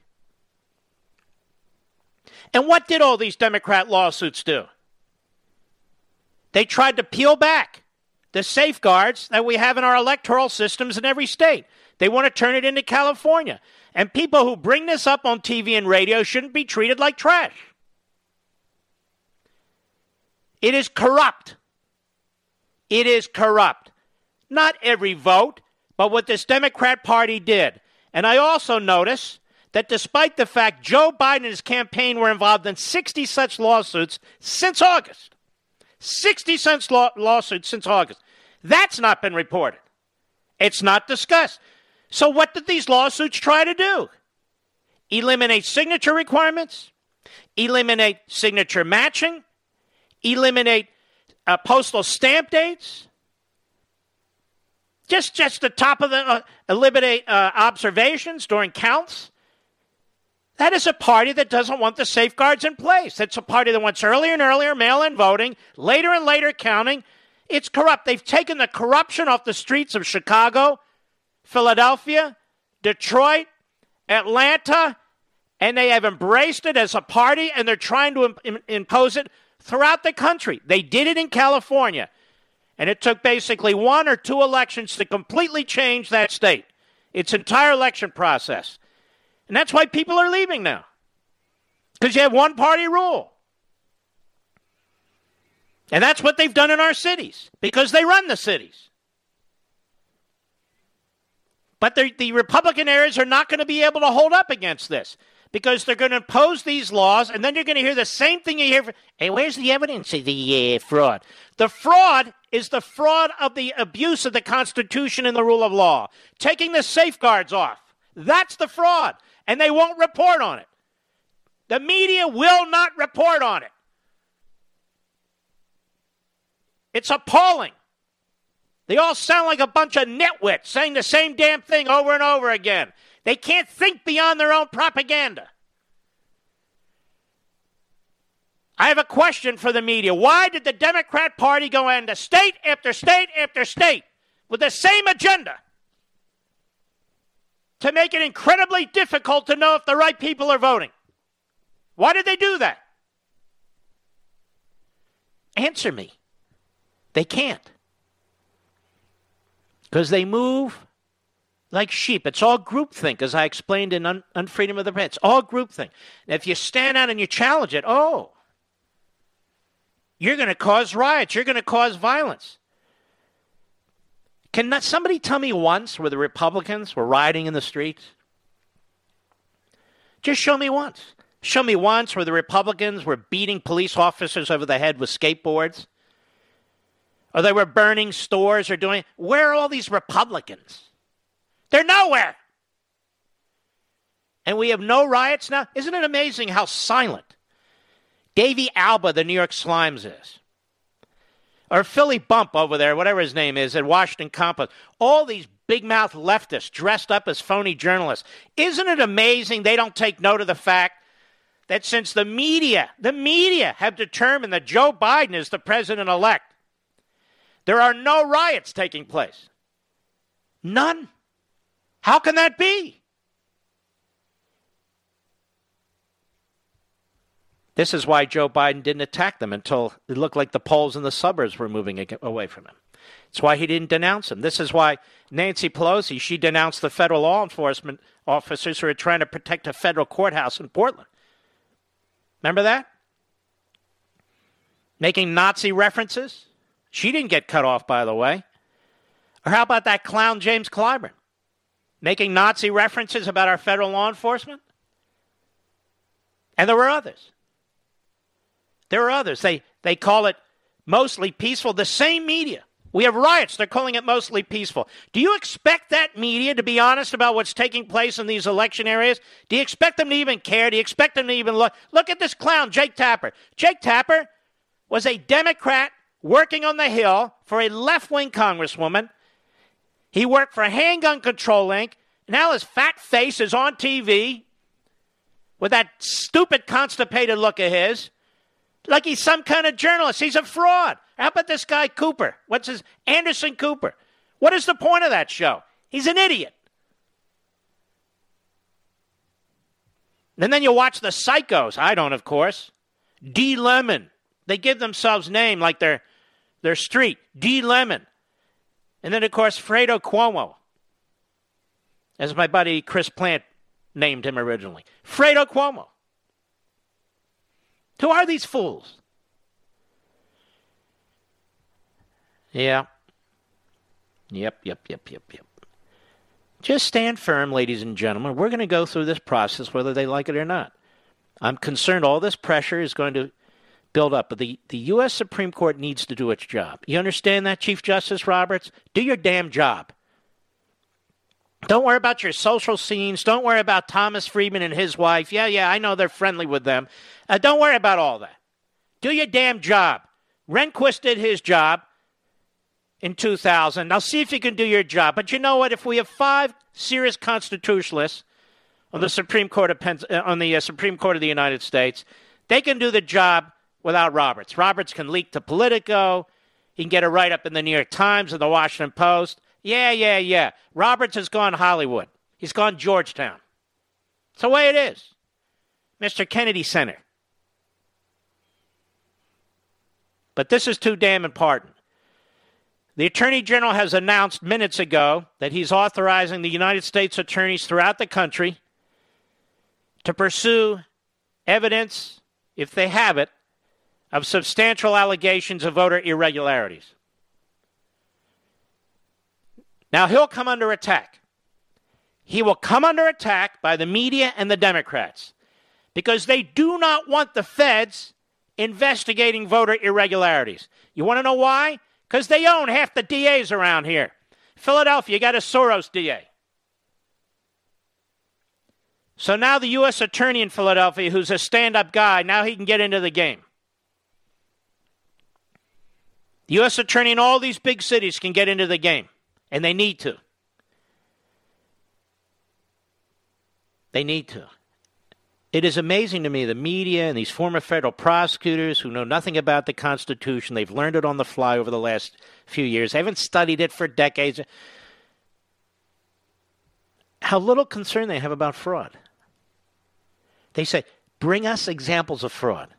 And what did all these Democrat lawsuits do? They tried to peel back the safeguards that we have in our electoral systems in every state. They want to turn it into California. And people who bring this up on TV and radio shouldn't be treated like trash. It is corrupt. It is corrupt. Not every vote, but what this Democrat Party did. And I also notice that despite the fact Joe Biden and his campaign were involved in 60 such lawsuits since August, 60 such lawsuits since August, that's not been reported. It's not discussed. So what did these lawsuits try to do? Eliminate signature requirements, eliminate signature matching, eliminate postal stamp dates, just the top of the eliminate observations during counts. That is a party that doesn't want the safeguards in place. It's a party that wants earlier and earlier mail-in voting, later and later counting. It's corrupt. They've taken the corruption off the streets of Chicago, Philadelphia, Detroit, Atlanta, and they have embraced it as a party, and they're trying to impose it throughout the country. They did it in California, and it took basically 1 or 2 elections to completely change that state, its entire election process. And that's why people are leaving now, because you have one-party rule. And that's what they've done in our cities, because they run the cities. But the Republican areas are not going to be able to hold up against this, because they're going to impose these laws, and then you're going to hear the same thing you hear. Hey, where's the evidence of the fraud? The fraud is the fraud of the abuse of the Constitution and the rule of law, taking the safeguards off. That's the fraud, and they won't report on it. The media will not report on it. It's appalling. They all sound like a bunch of nitwits saying the same damn thing over and over again. They can't think beyond their own propaganda. I have a question for the media. Why did the Democrat Party go into state after state after state with the same agenda to make it incredibly difficult to know if the right people are voting? Why did they do that? Answer me. They can't. Because they move like sheep. It's all groupthink, as I explained in Unfreedom of the Press. It's all groupthink. And if you stand out and you challenge it, you're going to cause riots. You're going to cause violence. Can somebody tell me once where the Republicans were rioting in the streets? Just show me once. Show me once where the Republicans were beating police officers over the head with skateboards. Or they were burning stores or doing... Where are all these Republicans? They're nowhere. And we have no riots now. Isn't it amazing how silent Davey Alba, the New York Slimes, is? Or Philly Bump over there, whatever his name is, at Washington Compost. All these big-mouth leftists dressed up as phony journalists. Isn't it amazing they don't take note of the fact that since the media have determined that Joe Biden is the president-elect, there are no riots taking place? None. How can that be? This is why Joe Biden didn't attack them until it looked like the polls in the suburbs were moving away from him. That's why he didn't denounce him. This is why Nancy Pelosi, she denounced the federal law enforcement officers who are trying to protect a federal courthouse in Portland. Remember that? Making Nazi references. She didn't get cut off, by the way. Or how about that clown James Clyburn? Making Nazi references about our federal law enforcement? And there were others. There were others. They call it mostly peaceful. The same media. We have riots. They're calling it mostly peaceful. Do you expect that media to be honest about what's taking place in these election areas? Do you expect them to even care? Do you expect them to even look? Look at this clown, Jake Tapper. Jake Tapper was a Democrat working on the Hill for a left-wing congresswoman. He worked for Handgun Control Inc. Now his fat face is on TV with that stupid, constipated look of his, like he's some kind of journalist. He's a fraud. How about this guy Cooper? Anderson Cooper? What is the point of that show? He's an idiot. And then you watch the psychos. I don't, of course. D. Lemon. They give themselves name like their street. D. Lemon. And then, of course, Fredo Cuomo, as my buddy Chris Plant named him originally. Fredo Cuomo. Who are these fools? Yeah. Yep. Just stand firm, ladies and gentlemen. We're going to go through this process whether they like it or not. I'm concerned all this pressure is going to build up. But the U.S. Supreme Court needs to do its job. You understand that, Chief Justice Roberts? Do your damn job. Don't worry about your social scenes. Don't worry about Thomas Friedman and his wife. Yeah, I know they're friendly with them. Don't worry about all that. Do your damn job. Rehnquist did his job in 2000. Now see if you can do your job. But you know what? If we have 5 serious constitutionalists on the Supreme Court of Supreme Court of the United States, they can do the job without Roberts. Roberts can leak to Politico. He can get a write-up in the New York Times and the Washington Post. Yeah. Roberts has gone Hollywood. He's gone Georgetown. It's the way it is. Mr. Kennedy Center. But this is too damn important. The Attorney General has announced minutes ago that he's authorizing the United States attorneys throughout the country to pursue evidence, if they have it, of substantial allegations of voter irregularities. Now, he'll come under attack. He will come under attack by the media and the Democrats because they do not want the feds investigating voter irregularities. You want to know why? Because they own half the DAs around here. Philadelphia, you got a Soros DA. So now the U.S. Attorney in Philadelphia, who's a stand-up guy, now he can get into the game. The U.S. Attorney in all these big cities can get into the game. And they need to. They need to. It is amazing to me, the media and these former federal prosecutors who know nothing about the Constitution, they've learned it on the fly over the last few years. They haven't studied it for decades. How little concern they have about fraud. They say, bring us examples of fraud.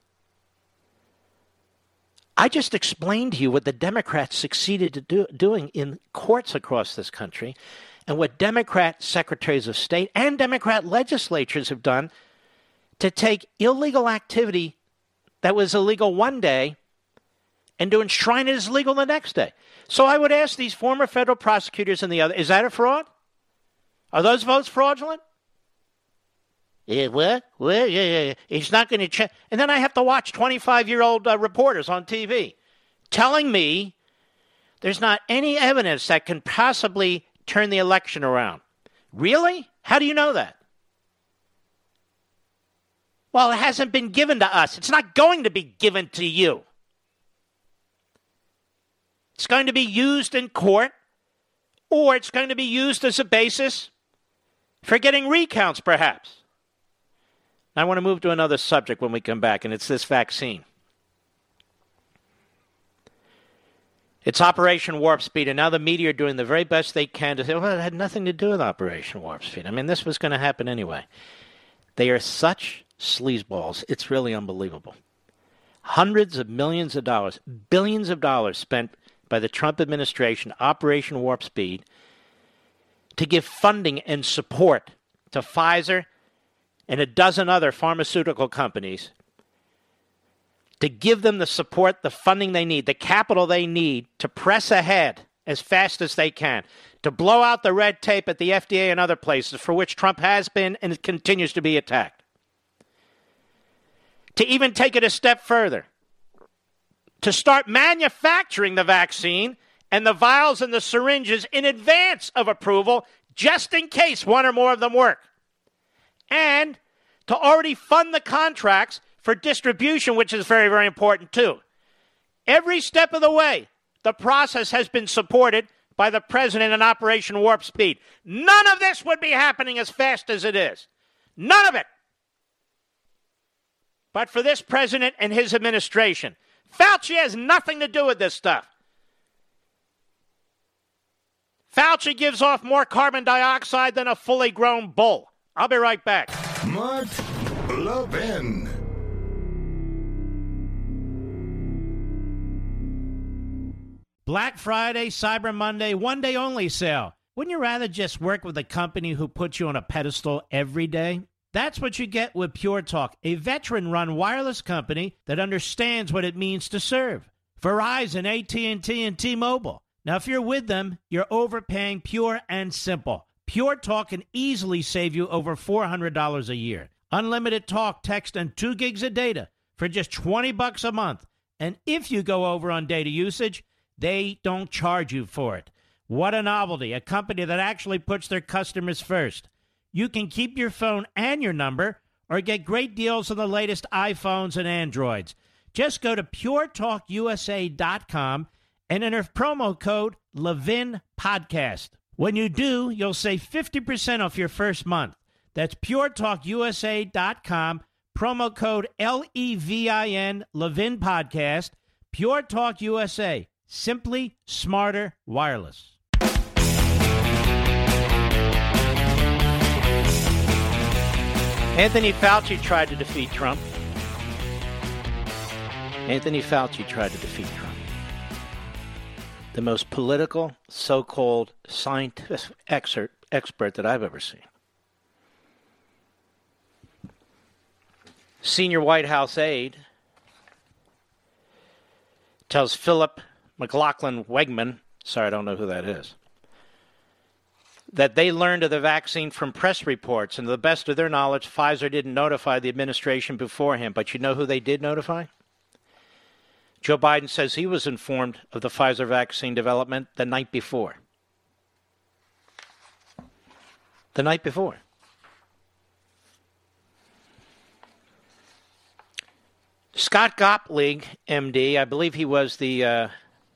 I just explained to you what the Democrats succeeded doing in courts across this country and what Democrat secretaries of state and Democrat legislatures have done to take illegal activity that was illegal one day and to enshrine it as legal the next day. So I would ask these former federal prosecutors and the other, is that a fraud? Are those votes fraudulent? Yeah, what? Well, yeah. He's not going to check. And then I have to watch 25-year-old reporters on TV telling me there's not any evidence that can possibly turn the election around. Really? How do you know that? Well, it hasn't been given to us. It's not going to be given to you. It's going to be used in court, or it's going to be used as a basis for getting recounts, perhaps. I want to move to another subject when we come back, and it's this vaccine. It's Operation Warp Speed, and now the media are doing the very best they can to say, well, it had nothing to do with Operation Warp Speed. I mean, this was going to happen anyway. They are such sleazeballs. It's really unbelievable. Hundreds of millions of dollars, billions of dollars spent by the Trump administration, Operation Warp Speed, to give funding and support to Pfizer and a dozen other pharmaceutical companies, to give them the support, the funding they need, the capital they need to press ahead as fast as they can, to blow out the red tape at the FDA and other places for which Trump has been and continues to be attacked. To even take it a step further, to start manufacturing the vaccine and the vials and the syringes in advance of approval, just in case one or more of them work. And to already fund the contracts for distribution, which is very, very important too. Every step of the way, the process has been supported by the president in Operation Warp Speed. None of this would be happening as fast as it is. None of it. But for this president and his administration, Fauci has nothing to do with this stuff. Fauci gives off more carbon dioxide than a fully grown bull. I'll be right back. Mark Levin. Black Friday, Cyber Monday, one day only sale. Wouldn't you rather just work with a company who puts you on a pedestal every day? That's what you get with Pure Talk, a veteran-run wireless company that understands what it means to serve. Verizon, AT&T, and T-Mobile. Now, if you're with them, you're overpaying pure and simple. Pure Talk can easily save you over $400 a year. Unlimited talk, text, and 2 gigs of data for just $20 a month. And if you go over on data usage, they don't charge you for it. What a novelty, a company that actually puts their customers first. You can keep your phone and your number or get great deals on the latest iPhones and Androids. Just go to puretalkusa.com and enter promo code Levin Podcast. When you do, you'll save 50% off your first month. That's puretalkusa.com, promo code LEVIN, Levin Podcast. Pure Talk USA, simply smarter wireless. Anthony Fauci tried to defeat Trump. Anthony Fauci tried to defeat Trump. The most political, so-called scientific expert that I've ever seen. Senior White House aide tells Philip McLaughlin Wegman, sorry, I don't know who that is, that they learned of the vaccine from press reports, and to the best of their knowledge, Pfizer didn't notify the administration beforehand. But you know who they did notify? Joe Biden says he was informed of the Pfizer vaccine development the night before. The night before. Scott Gottlieb, MD, I believe he was the,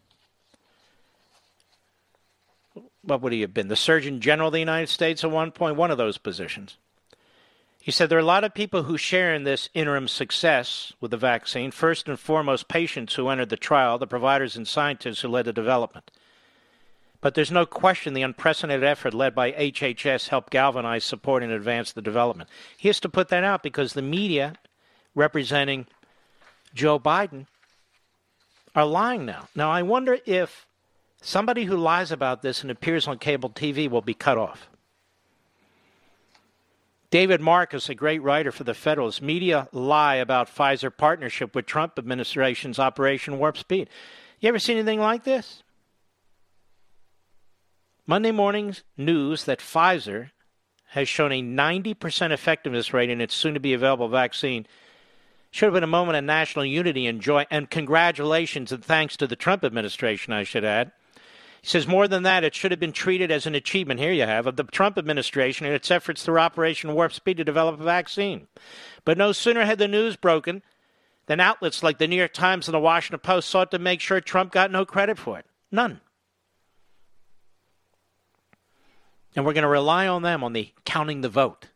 what would he have been? The Surgeon General of the United States at one point, one of those positions. He said there are a lot of people who share in this interim success with the vaccine. First and foremost, patients who entered the trial, the providers and scientists who led the development. But there's no question the unprecedented effort led by HHS helped galvanize, support, and advance the development. He has to put that out because the media representing Joe Biden are lying now. Now, I wonder if somebody who lies about this and appears on cable TV will be cut off. David Marcus, a great writer for the Federalist, media lie about Pfizer partnership with Trump administration's Operation Warp Speed. You ever seen anything like this? Monday morning's news that Pfizer has shown a 90% effectiveness rate in its soon-to-be-available vaccine should have been a moment of national unity and joy, and congratulations and thanks to the Trump administration, I should add. He says more than that, it should have been treated as an achievement, here you have, of the Trump administration and its efforts through Operation Warp Speed to develop a vaccine. But no sooner had the news broken than outlets like the New York Times and the Washington Post sought to make sure Trump got no credit for it. None. And we're going to rely on them on the counting the vote.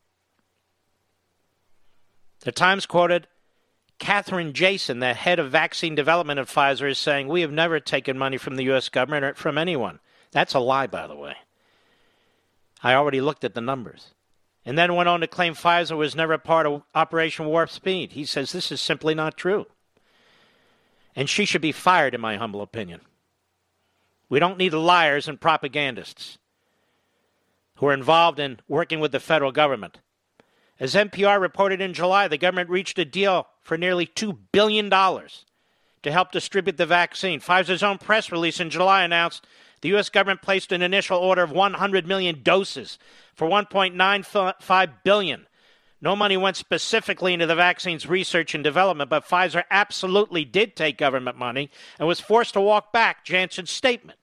The Times quoted Catherine Jason, the head of vaccine development at Pfizer, is saying, we have never taken money from the U.S. government or from anyone. That's a lie, by the way. I already looked at the numbers. And then went on to claim Pfizer was never a part of Operation Warp Speed. He says this is simply not true. And she should be fired, in my humble opinion. We don't need liars and propagandists who are involved in working with the federal government. As NPR reported in July, the government reached a deal for nearly $2 billion to help distribute the vaccine. Pfizer's own press release in July announced the U.S. government placed an initial order of 100 million doses for $1.95 billion. No money went specifically into the vaccine's research and development, but Pfizer absolutely did take government money and was forced to walk back Janssen's statement.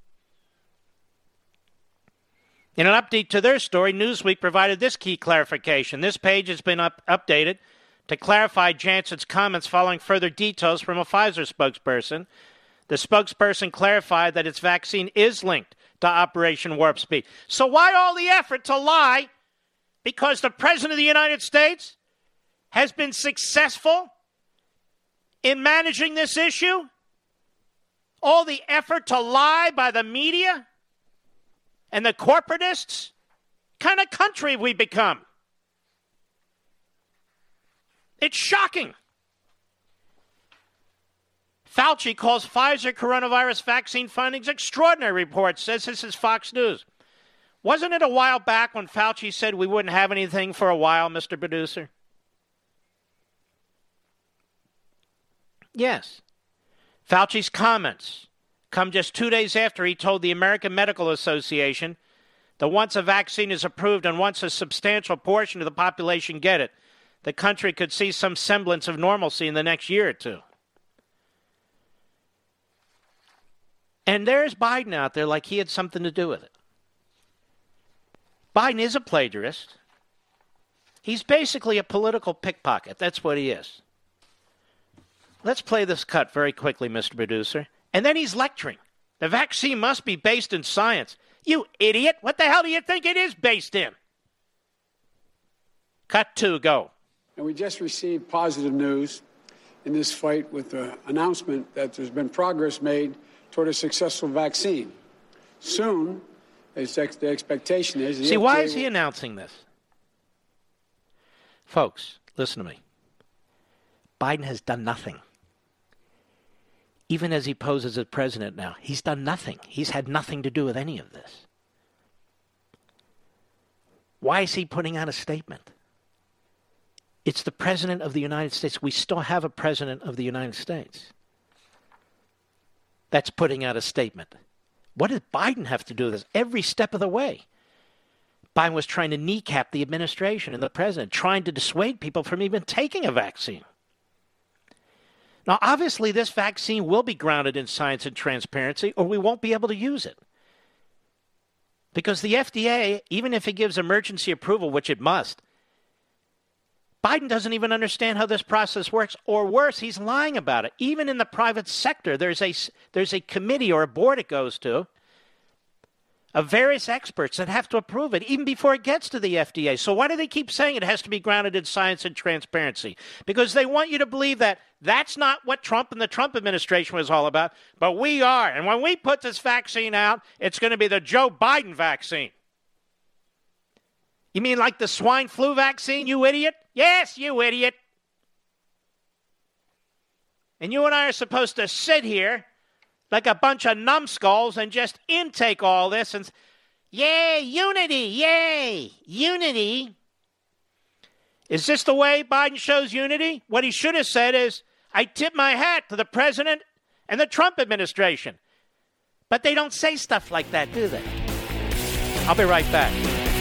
In an update to their story, Newsweek provided this key clarification. This page has been updated to clarify Janssen's comments following further details from a Pfizer spokesperson. The spokesperson clarified that its vaccine is linked to Operation Warp Speed. So why all the effort to lie? Because the President of the United States has been successful in managing this issue? All the effort to lie by the media and the corporatists? What kind of country have we become? It's shocking. Fauci calls Pfizer coronavirus vaccine findings extraordinary, report says. This is Fox News. Wasn't it a while back when Fauci said we wouldn't have anything for a while, Mr. Producer? Yes. Fauci's comments come just 2 days after he told the American Medical Association that once a vaccine is approved and once a substantial portion of the population get it, the country could see some semblance of normalcy in the next year or two. And there's Biden out there like he had something to do with it. Biden is a plagiarist. He's basically a political pickpocket. That's what he is. Let's play this cut very quickly, Mr. Producer. And then he's lecturing. The vaccine must be based in science. You idiot. What the hell do you think it is based in? Cut 2, go. And we just received positive news in this fight with the announcement that there's been progress made toward a successful vaccine. Soon, the expectation is... See, why is he announcing this? Folks, listen to me. Biden has done nothing. Even as he poses as president now, he's done nothing. He's had nothing to do with any of this. Why is he putting out a statement? It's the president of the United States. We still have a president of the United States. That's putting out a statement. What does Biden have to do with this? Every step of the way. Biden was trying to kneecap the administration and the president, trying to dissuade people from even taking a vaccine. Now, obviously, this vaccine will be grounded in science and transparency, or we won't be able to use it. Because the FDA, even if it gives emergency approval, which it must, Biden doesn't even understand how this process works, or worse, he's lying about it. Even in the private sector, there's a committee or a board it goes to of various experts that have to approve it even before it gets to the FDA. So why do they keep saying it has to be grounded in science and transparency? Because they want you to believe that that's not what Trump and the Trump administration was all about, but we are. And when we put this vaccine out, it's going to be the Joe Biden vaccine. You mean like the swine flu vaccine, you idiot? Yes, you idiot. And you and I are supposed to sit here like a bunch of numbskulls and just intake all this and, yay, unity, yay, unity. Is this the way Biden shows unity? What he should have said is, I tip my hat to the president and the Trump administration. But they don't say stuff like that, do they? I'll be right back.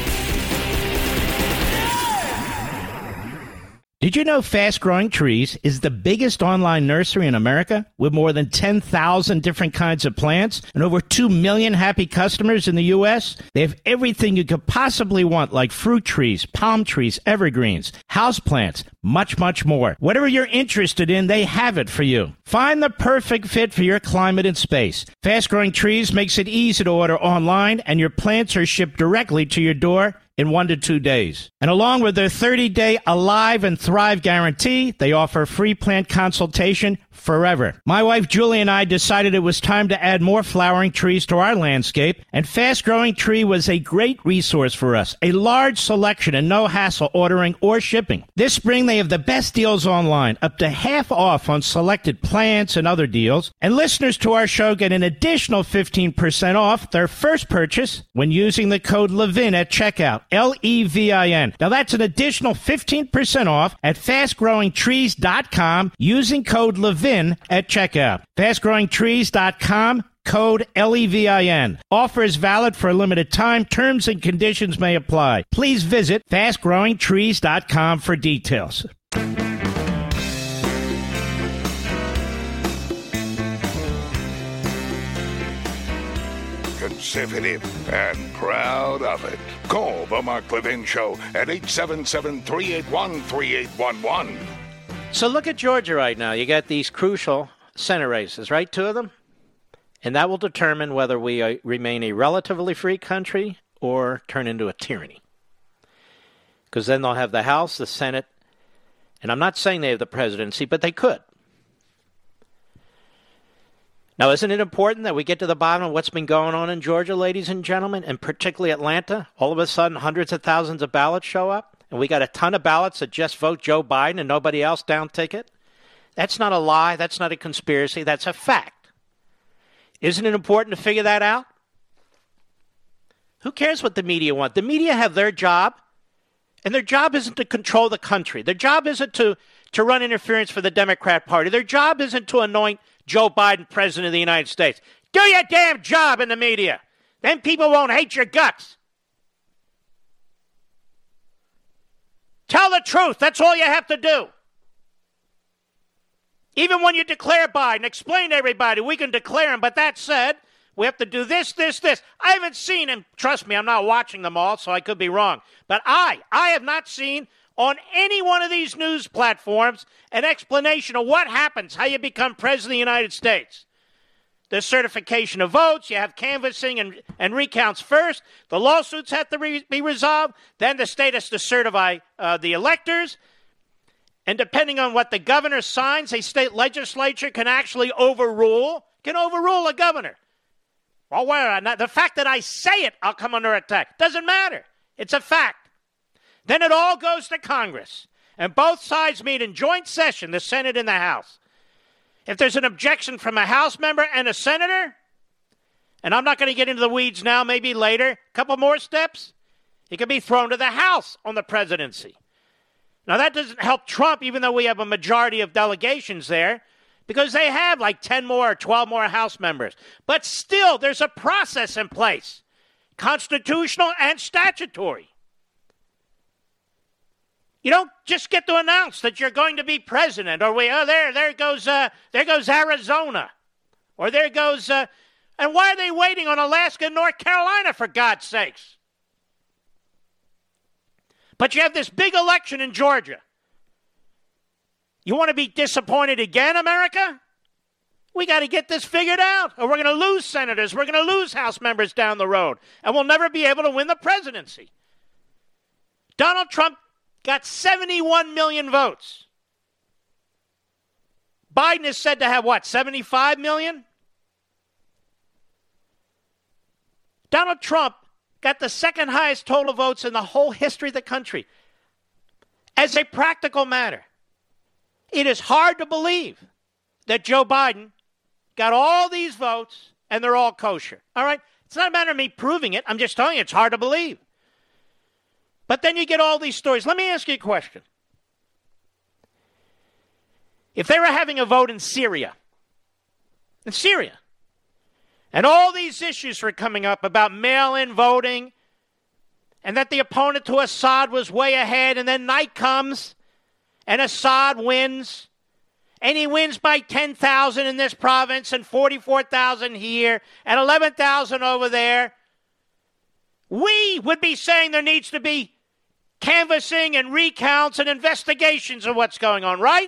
Did you know Fast Growing Trees is the biggest online nursery in America with more than 10,000 different kinds of plants and over 2 million happy customers in the U.S.? They have everything you could possibly want, like fruit trees, palm trees, evergreens, houseplants, much, much more. Whatever you're interested in, they have it for you. Find the perfect fit for your climate and space. Fast Growing Trees makes it easy to order online, and your plants are shipped directly to your door in 1 to 2 days. And along with their 30-day Alive and Thrive guarantee, they offer free plant consultation forever. My wife Julie and I decided it was time to add more flowering trees to our landscape, and Fast Growing Tree was a great resource for us. A large selection and no hassle ordering or shipping. This spring they have the best deals online, up to half off on selected plants and other deals. And listeners to our show get an additional 15% off their first purchase when using the code LEVIN at checkout. LEVIN. Now that's an additional 15% off at fastgrowingtrees.com using code LEVIN at checkout. Fastgrowingtrees.com, code LEVIN. Offer is valid for a limited time. Terms and conditions may apply. Please visit fastgrowingtrees.com for details. Conservative and proud of it. Call the Mark Levin Show at 877-381-3811. So look at Georgia right now. You got these crucial Senate races, right? 2 of them. And that will determine whether we remain a relatively free country or turn into a tyranny. Because then they'll have the House, the Senate, and I'm not saying they have the presidency, but they could. Now, isn't it important that we get to the bottom of what's been going on in Georgia, ladies and gentlemen, and particularly Atlanta? All of a sudden, hundreds of thousands of ballots show up, and we got a ton of ballots that just vote Joe Biden and nobody else down ticket? That's not a lie. That's not a conspiracy. That's a fact. Isn't it important to figure that out? Who cares what the media want? The media have their job, and their job isn't to control the country. Their job isn't to run interference for the Democrat Party. Their job isn't to anoint Joe Biden president of the United States. Do your damn job in the media. Then people won't hate your guts. Tell the truth. That's all you have to do. Even when you declare Biden, explain to everybody, we can declare him, but that said, we have to do this, this, this. I haven't seen him. Trust me, I'm not watching them all, so I could be wrong. But I have not seen on any one of these news platforms an explanation of what happens, how you become president of the United States. The certification of votes, you have canvassing and recounts first. The lawsuits have to be resolved. Then the state has to certify the electors. And depending on what the governor signs, a state legislature can actually overrule a governor. Well, the fact that I say it, I'll come under attack. Doesn't matter. It's a fact. Then it all goes to Congress. And both sides meet in joint session, the Senate and the House. If there's an objection from a House member and a senator, and I'm not going to get into the weeds now, maybe later, a couple more steps, it can be thrown to the House on the presidency. Now, that doesn't help Trump, even though we have a majority of delegations there, because they have like 10 more or 12 more House members. But still, there's a process in place, constitutional and statutory. You don't just get to announce that you're going to be president, or there goes Arizona, or there goes, and why are they waiting on Alaska and North Carolina, for God's sakes? But you have this big election in Georgia. You want to be disappointed again, America? We got to get this figured out, or we're going to lose senators, we're going to lose House members down the road, and we'll never be able to win the presidency. Donald Trump got 71 million votes. Biden is said to have, 75 million? Donald Trump got the second highest total votes in the whole history of the country. As a practical matter, it is hard to believe that Joe Biden got all these votes and they're all kosher. All right? It's not a matter of me proving it. I'm just telling you it's hard to believe. But then you get all these stories. Let me ask you a question. If they were having a vote in Syria, and all these issues were coming up about mail-in voting, and that the opponent to Assad was way ahead, and then night comes, and Assad wins, and he wins by 10,000 in this province, and 44,000 here, and 11,000 over there, we would be saying there needs to be canvassing and recounts and investigations of what's going on, right?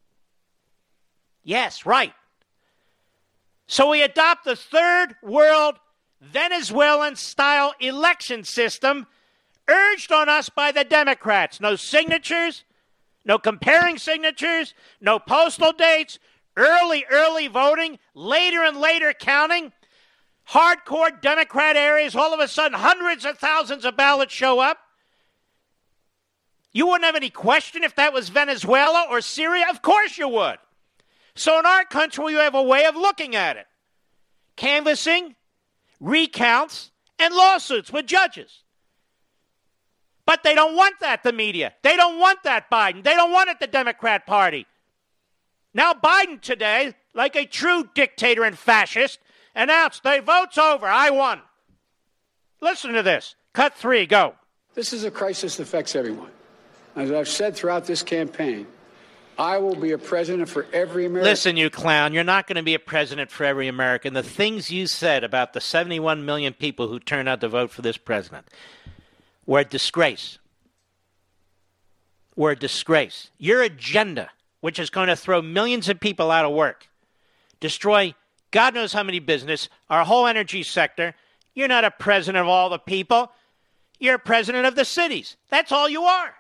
Yes, right. So we adopt the third world Venezuelan-style election system, urged on us by the Democrats. No signatures, no comparing signatures, no postal dates, early voting, later and later counting. Hardcore Democrat areas, all of a sudden hundreds of thousands of ballots show up. You wouldn't have any question if that was Venezuela or Syria? Of course you would. So in our country, we have a way of looking at it. Canvassing, recounts, and lawsuits with judges. But they don't want that, the media. They don't want that, Biden. They don't want it, the Democrat Party. Now Biden today, like a true dictator and fascist, announced the vote's over. I won. Listen to this. Cut 3, go. This is a crisis that affects everyone. As I've said throughout this campaign, I will be a president for every American. Listen, you clown, you're not going to be a president for every American. The things you said about the 71 million people who turned out to vote for this president were a disgrace. Were a disgrace. Your agenda, which is going to throw millions of people out of work, destroy God knows how many business, our whole energy sector. You're not a president of all the people. You're a president of the cities. That's all you are.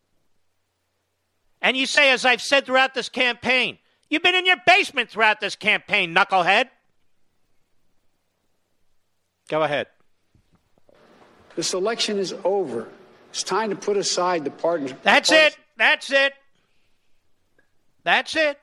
And you say, as I've said throughout this campaign, you've been in your basement throughout this campaign, knucklehead. Go ahead. This election is over. It's time to put aside the partnership. That's it. That's it. That's it.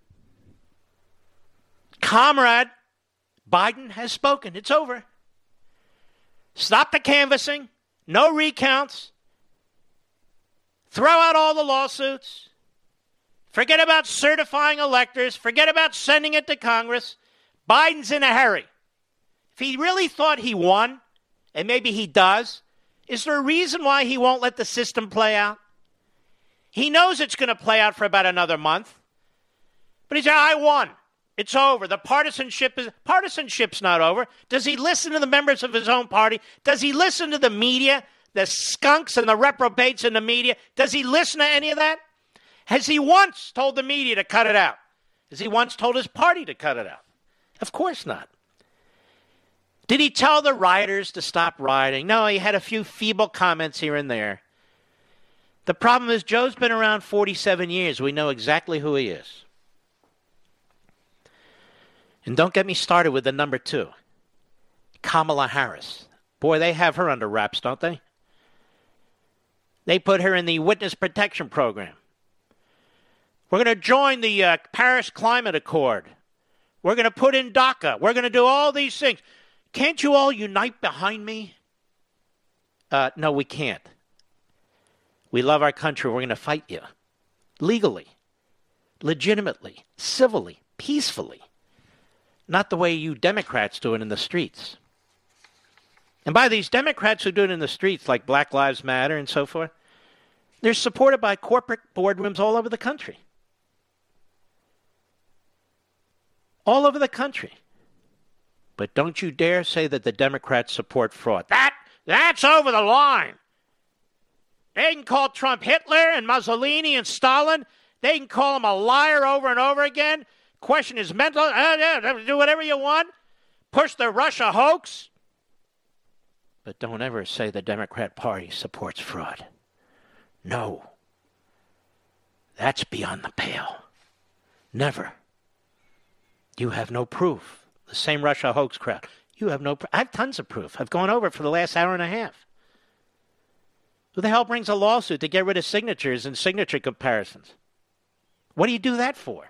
Comrade, Biden has spoken. It's over. Stop the canvassing. No recounts. Throw out all the lawsuits. Forget about certifying electors. Forget about sending it to Congress. Biden's in a hurry. If he really thought he won, and maybe he does, is there a reason why he won't let the system play out? He knows it's going to play out for about another month. But he said, I won. It's over. The partisanship's not over. Does he listen to the members of his own party? Does he listen to the media, the skunks and the reprobates in the media? Does he listen to any of that? Has he once told the media to cut it out? Has he once told his party to cut it out? Of course not. Did he tell the rioters to stop rioting? No, he had a few feeble comments here and there. The problem is Joe's been around 47 years. We know exactly who he is. And don't get me started with the number 2, Kamala Harris. Boy, they have her under wraps, don't they? They put her in the Witness Protection Program. We're going to join the Paris Climate Accord. We're going to put in DACA. We're going to do all these things. Can't you all unite behind me? No, we can't. We love our country. We're going to fight you. Legally, legitimately, civilly, peacefully. Not the way you Democrats do it in the streets. And by these Democrats who do it in the streets, like Black Lives Matter and so forth, they're supported by corporate boardrooms all over the country. All over the country. But don't you dare say that the Democrats support fraud. That's over the line. They can call Trump Hitler and Mussolini and Stalin. They can call him a liar over and over again. Question his mental. Do whatever you want. Push the Russia hoax. But don't ever say the Democrat Party supports fraud. No. That's beyond the pale. Never. You have no proof. The same Russia hoax crowd. You have no proof. I have tons of proof. I've gone over it for the last hour and a half. Who the hell brings a lawsuit to get rid of signatures and signature comparisons? What do you do that for?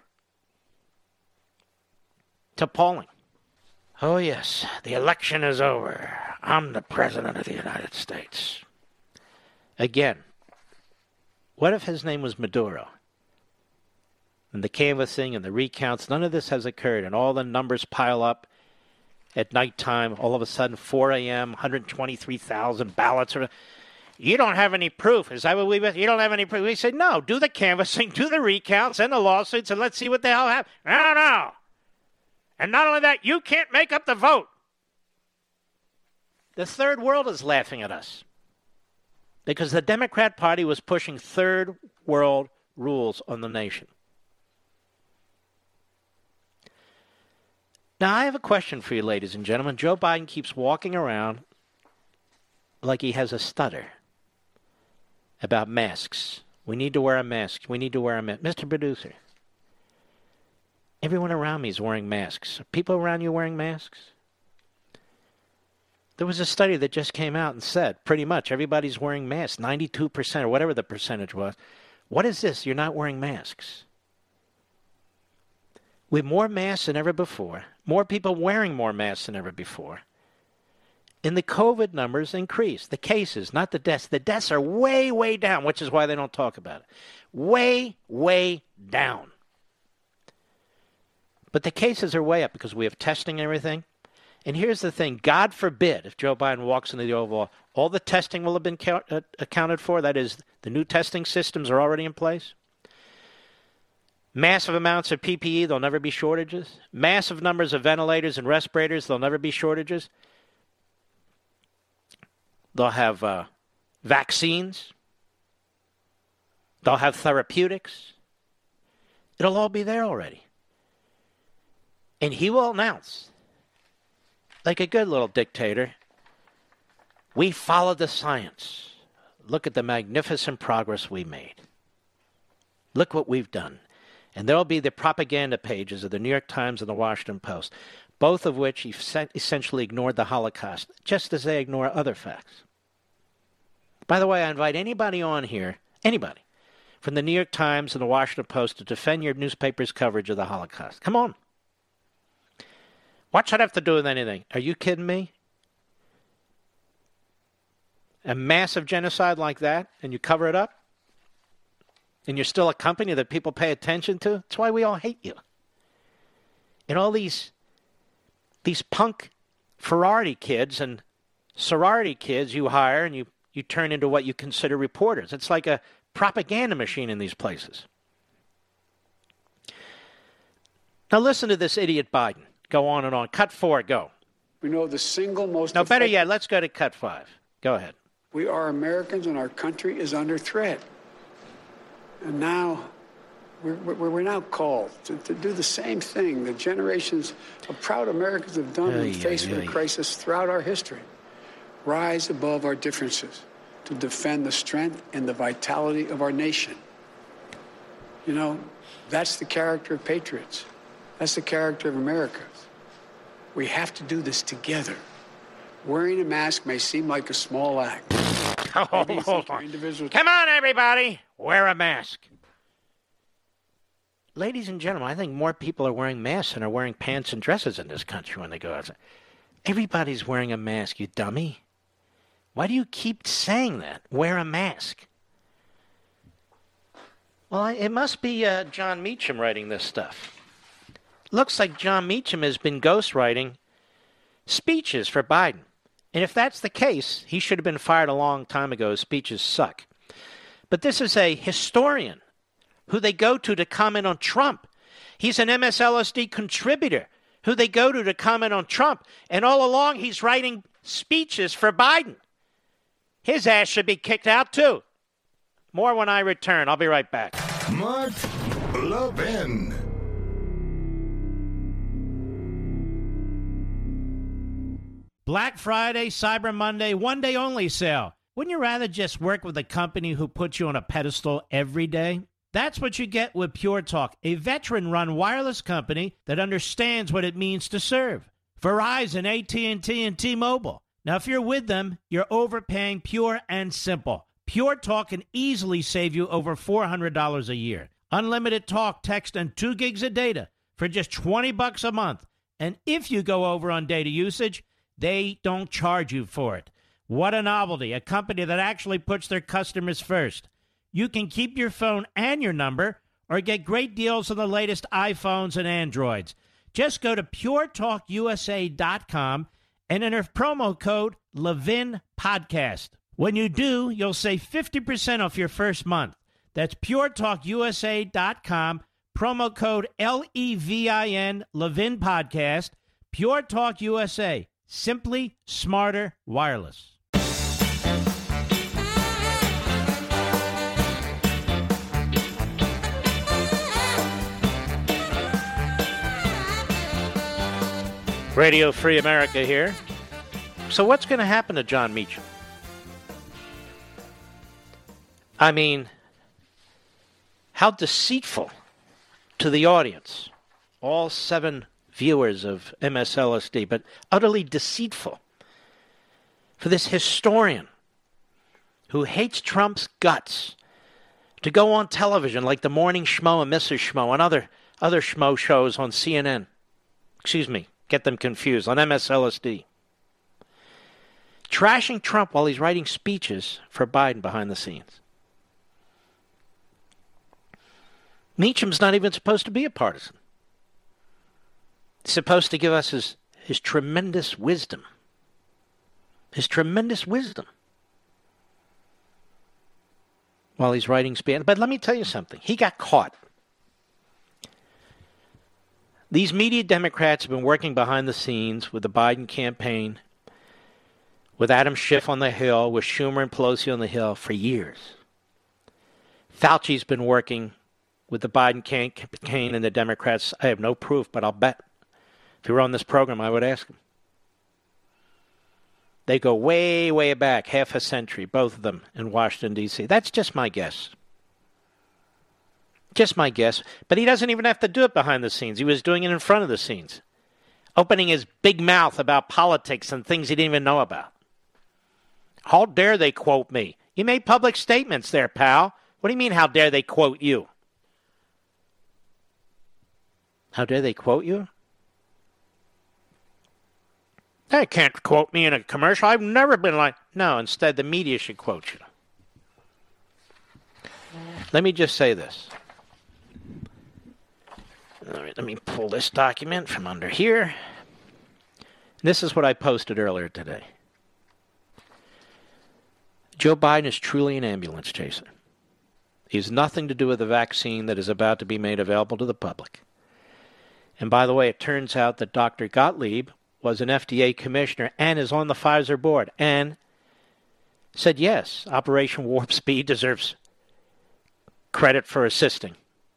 It's appalling. Oh, yes, the election is over. I'm the President of the United States. Again, what if his name was Maduro? And the canvassing and the recounts, none of this has occurred, and all the numbers pile up at nighttime. All of a sudden, 4 a.m., 123,000 ballots. You don't have any proof. Is that what you don't have any proof? We said, no, do the canvassing, do the recounts and the lawsuits, and let's see what the hell happens. No. And not only that, you can't make up the vote. The third world is laughing at us because the Democrat Party was pushing third world rules on the nation. Now, I have a question for you, ladies and gentlemen. Joe Biden keeps walking around like he has a stutter. about masks. We need to wear a mask. We need to wear a mask. Mr. Producer, everyone around me is wearing masks. Are people around you wearing masks? There was a study that just came out and said pretty much everybody's wearing masks, 92% or whatever the percentage was. What is this? You're not wearing masks. We have more masks than ever before, more people wearing more masks than ever before. And the COVID numbers increase. The cases, not the deaths. The deaths are way, way down, which is why they don't talk about it. Way, way down. But the cases are way up because we have testing and everything. And here's the thing. God forbid if Joe Biden walks into the Oval Office, all the testing will have been accounted for. That is, the new testing systems are already in place. Massive amounts of PPE, there'll never be shortages. Massive numbers of ventilators and respirators, there'll never be shortages. They'll have vaccines. They'll have therapeutics. It'll all be there already. And he will announce, like a good little dictator, we followed the science. Look at the magnificent progress we made. Look what we've done. And there'll be the propaganda pages of the New York Times and the Washington Post, both of which essentially ignored the Holocaust, just as they ignore other facts. By the way, I invite anybody on here, anybody, from the New York Times and the Washington Post to defend your newspaper's coverage of the Holocaust. Come on. What's that have to do with anything? Are you kidding me? A massive genocide like that, and you cover it up? And you're still a company that people pay attention to? That's why we all hate you. And all these punk Ferrari kids and sorority kids you hire and you turn into what you consider reporters. It's like a propaganda machine in these places. Now listen to this idiot Biden. Go on and on. Cut 4, go. We know the single most... No, better yet, let's go to cut 5. Go ahead. We are Americans and our country is under threat. And now, we're now called to do the same thing that generations of proud Americans have done when faced with a crisis throughout our history. Rise above our differences to defend the strength and the vitality of our nation. You know, that's the character of patriots. That's the character of America. We have to do this together. Wearing a mask may seem like a small act. Hold on. Come on, everybody. Wear a mask. Ladies and gentlemen, I think more people are wearing masks than are wearing pants and dresses in this country when they go outside. Everybody's wearing a mask, you dummy. Why do you keep saying that? Wear a mask. Well, it must be John Meacham writing this stuff. Looks like John Meacham has been ghostwriting speeches for Biden. And if that's the case, he should have been fired a long time ago. His speeches suck. But this is a historian who they go to comment on Trump. He's an MSLSD contributor who they go to comment on Trump. And all along, he's writing speeches for Biden. His ass should be kicked out, too. More when I return. I'll be right back. Mark Levin. Black Friday, Cyber Monday, one-day only sale. Wouldn't you rather just work with a company who puts you on a pedestal every day? That's what you get with Pure Talk, a veteran-run wireless company that understands what it means to serve. Verizon, AT&T, and T-Mobile. Now, if you're with them, you're overpaying pure and simple. Pure Talk can easily save you over $400 a year. Unlimited talk, text, and 2 gigs of data for just $20 a month. And if you go over on data usage, they don't charge you for it. What a novelty, a company that actually puts their customers first. You can keep your phone and your number or get great deals on the latest iPhones and Androids. Just go to puretalkusa.com and enter promo code Levin Podcast. When you do, you'll save 50% off your first month. That's puretalkusa.com, promo code LEVIN, Levin Podcast. Pure Talk USA. Simply smarter wireless. Radio Free America here. So what's going to happen to John Meacham? I mean, how deceitful to the audience. All 7 viewers of MSLSD, but utterly deceitful for this historian who hates Trump's guts to go on television like the Morning Schmo and Mrs. Schmo and other Schmo shows on CNN. Excuse me, get them confused, on MSLSD. Trashing Trump while he's writing speeches for Biden behind the scenes. Meacham's not even supposed to be a partisan. He's supposed to give us his tremendous wisdom. His tremendous wisdom. While he's writing speeches. But let me tell you something. He got caught. These media Democrats have been working behind the scenes with the Biden campaign, with Adam Schiff on the Hill, with Schumer and Pelosi on the Hill for years. Fauci's been working with the Biden campaign and the Democrats. I have no proof, but I'll bet. If he were on this program, I would ask him. They go way, way back, half a century, both of them in Washington, D.C. That's just my guess. Just my guess. But he doesn't even have to do it behind the scenes. He was doing it in front of the scenes. Opening his big mouth about politics and things he didn't even know about. How dare they quote me? You made public statements there, pal. What do you mean, how dare they quote you? How dare they quote you? They can't quote me in a commercial. I've never been like... No, instead the media should quote you. Let me just say this. Let me pull this document from under here. This is what I posted earlier today. Joe Biden is truly an ambulance chaser. He has nothing to do with the vaccine that is about to be made available to the public. And by the way, it turns out that Dr. Gottlieb was an FDA commissioner and is on the Pfizer board and said, yes, Operation Warp Speed deserves credit for assisting.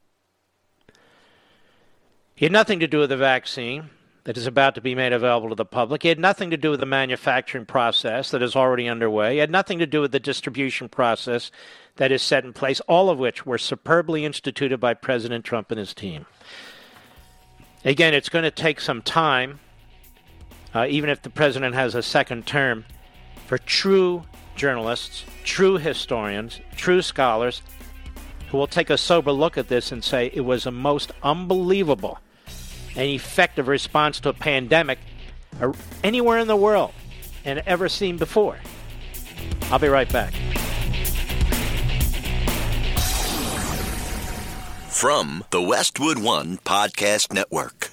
He had nothing to do with the vaccine that is about to be made available to the public. He had nothing to do with the manufacturing process that is already underway. He had nothing to do with the distribution process that is set in place, all of which were superbly instituted by President Trump and his team. Again, it's going to take some time, even if the president has a second term, for true journalists, true historians, true scholars who will take a sober look at this and say it was a most unbelievable and effective response to a pandemic anywhere in the world and ever seen before. I'll be right back. From the Westwood One Podcast Network.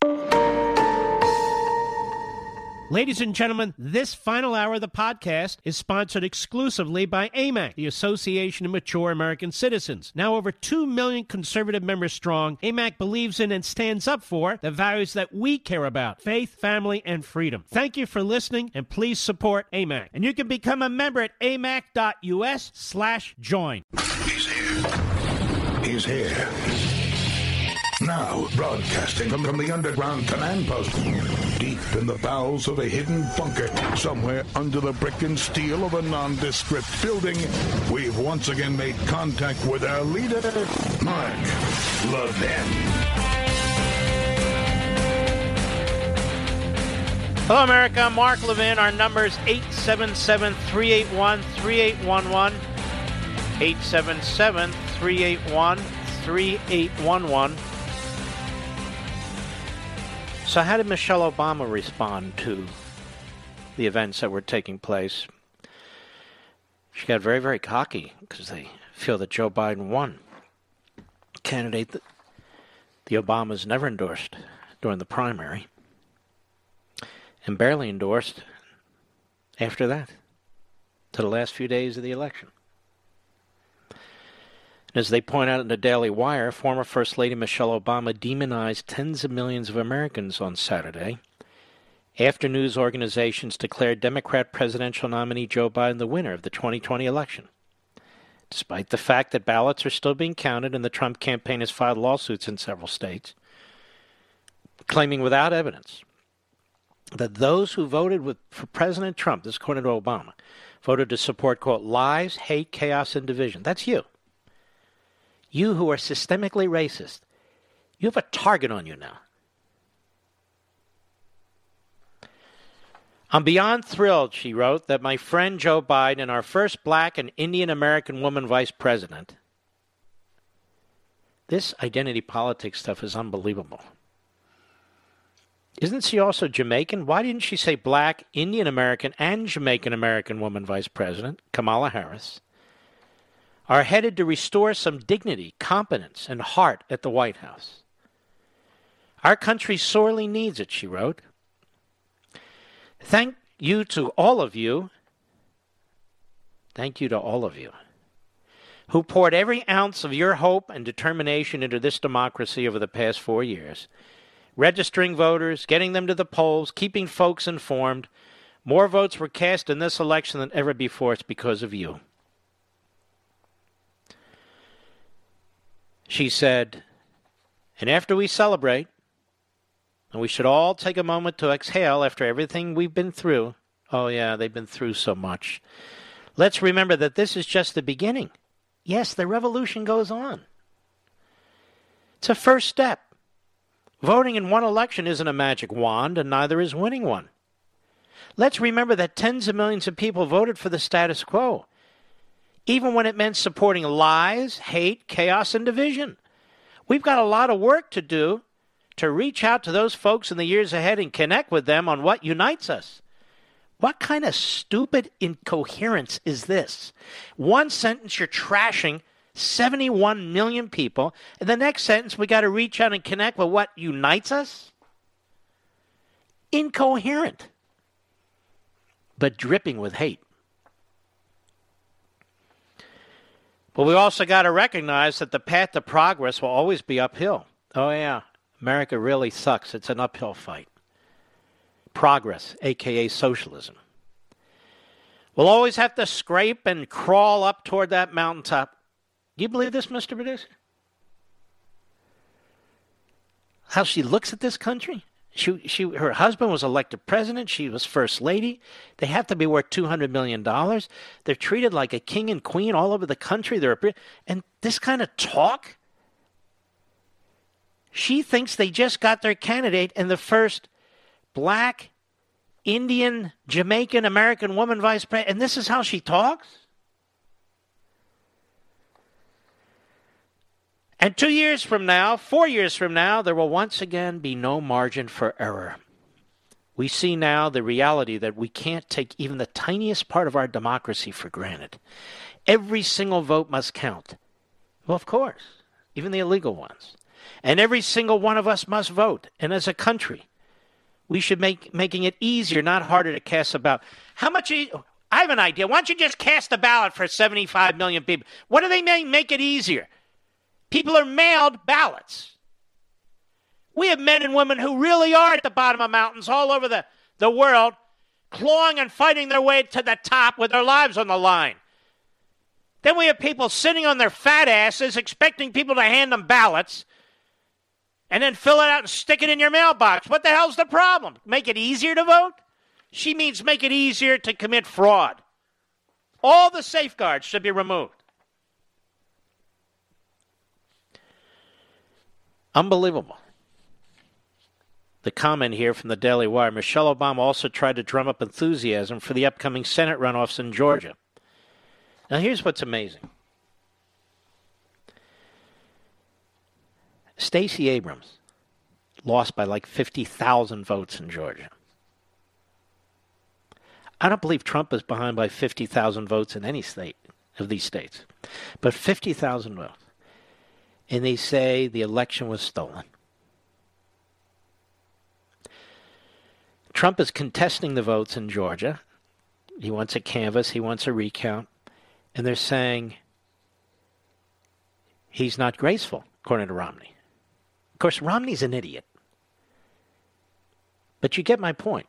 Ladies and gentlemen, this final hour of the podcast is sponsored exclusively by AMAC, the Association of Mature American Citizens. Now over 2 million conservative members strong, AMAC believes in and stands up for the values that we care about: faith, family, and freedom. Thank you for listening, and please support AMAC. And you can become a member at amac.us/join. He's here. He's here. Now, broadcasting from the underground command post, deep in the bowels of a hidden bunker, somewhere under the brick and steel of a nondescript building, we've once again made contact with our leader, Mark Levin. Hello, America. I'm Mark Levin. Our number is 877-381-3811. 877-381-3811. So how did Michelle Obama respond to the events that were taking place? She got very, very cocky because they feel that Joe Biden won. A candidate that the Obamas never endorsed during the primary and barely endorsed after that, to the last few days of the election. As they point out in the Daily Wire, former First Lady Michelle Obama demonized tens of millions of Americans on Saturday after news organizations declared Democrat presidential nominee Joe Biden the winner of the 2020 election. Despite the fact that ballots are still being counted and the Trump campaign has filed lawsuits in several states, claiming without evidence that those who voted for President Trump, this according to Obama, voted to support, quote, lies, hate, chaos, and division. That's you. You who are systemically racist, you have a target on you now. I'm beyond thrilled, she wrote, that my friend Joe Biden, our first black and Indian American woman vice president. This identity politics stuff is unbelievable. Isn't she also Jamaican? Why didn't she say black, Indian American, and Jamaican American woman vice president, Kamala Harris, are headed to restore some dignity, competence, and heart at the White House? Our country sorely needs it, she wrote. Thank you to all of you who poured every ounce of your hope and determination into this democracy over the past 4 years, registering voters, getting them to the polls, keeping folks informed. More votes were cast in this election than ever before. It's because of you. She said, and after we celebrate, and we should all take a moment to exhale after everything we've been through. Oh, yeah, they've been through so much. Let's remember that this is just the beginning. Yes, the revolution goes on. It's a first step. Voting in one election isn't a magic wand, and neither is winning one. Let's remember that tens of millions of people voted for the status quo, even when it meant supporting lies, hate, chaos, and division. We've got a lot of work to do to reach out to those folks in the years ahead and connect with them on what unites us. What kind of stupid incoherence is this? One sentence you're trashing 71 million people, and the next sentence we got to reach out and connect with what unites us? Incoherent, but dripping with hate. But we also got to recognize that the path to progress will always be uphill. Oh, yeah. America really sucks. It's an uphill fight. Progress, a.k.a. socialism. We'll always have to scrape and crawl up toward that mountaintop. Do you believe this, Mr. Producer? How she looks at this country? Her husband was elected president. She was first lady. They have to be worth $200 million. They're treated like a king and queen all over the country. And this kind of talk? She thinks they just got their candidate and the first black, Indian, Jamaican, American woman vice president. And this is how she talks? And 2 years from now, 4 years from now, there will once again be no margin for error. We see now the reality that we can't take even the tiniest part of our democracy for granted. Every single vote must count. Well, of course, even the illegal ones. And every single one of us must vote. And as a country, we should making it easier, not harder to cast a ballot. I have an idea. Why don't you just cast a ballot for 75 million people? What do they make it easier? People are mailed ballots. We have men and women who really are at the bottom of mountains all over the world, clawing and fighting their way to the top with their lives on the line. Then we have people sitting on their fat asses expecting people to hand them ballots and then fill it out and stick it in your mailbox. What the hell's the problem? Make it easier to vote? She means make it easier to commit fraud. All the safeguards should be removed. Unbelievable. The comment here from the Daily Wire. Michelle Obama also tried to drum up enthusiasm for the upcoming Senate runoffs in Georgia. Now here's what's amazing. Stacey Abrams lost by like 50,000 votes in Georgia. I don't believe Trump is behind by 50,000 votes in any state of these states. But 50,000 votes. And they say the election was stolen. Trump is contesting the votes in Georgia. He wants a canvass. He wants a recount. And they're saying he's not graceful, according to Romney. Of course, Romney's an idiot. But you get my point.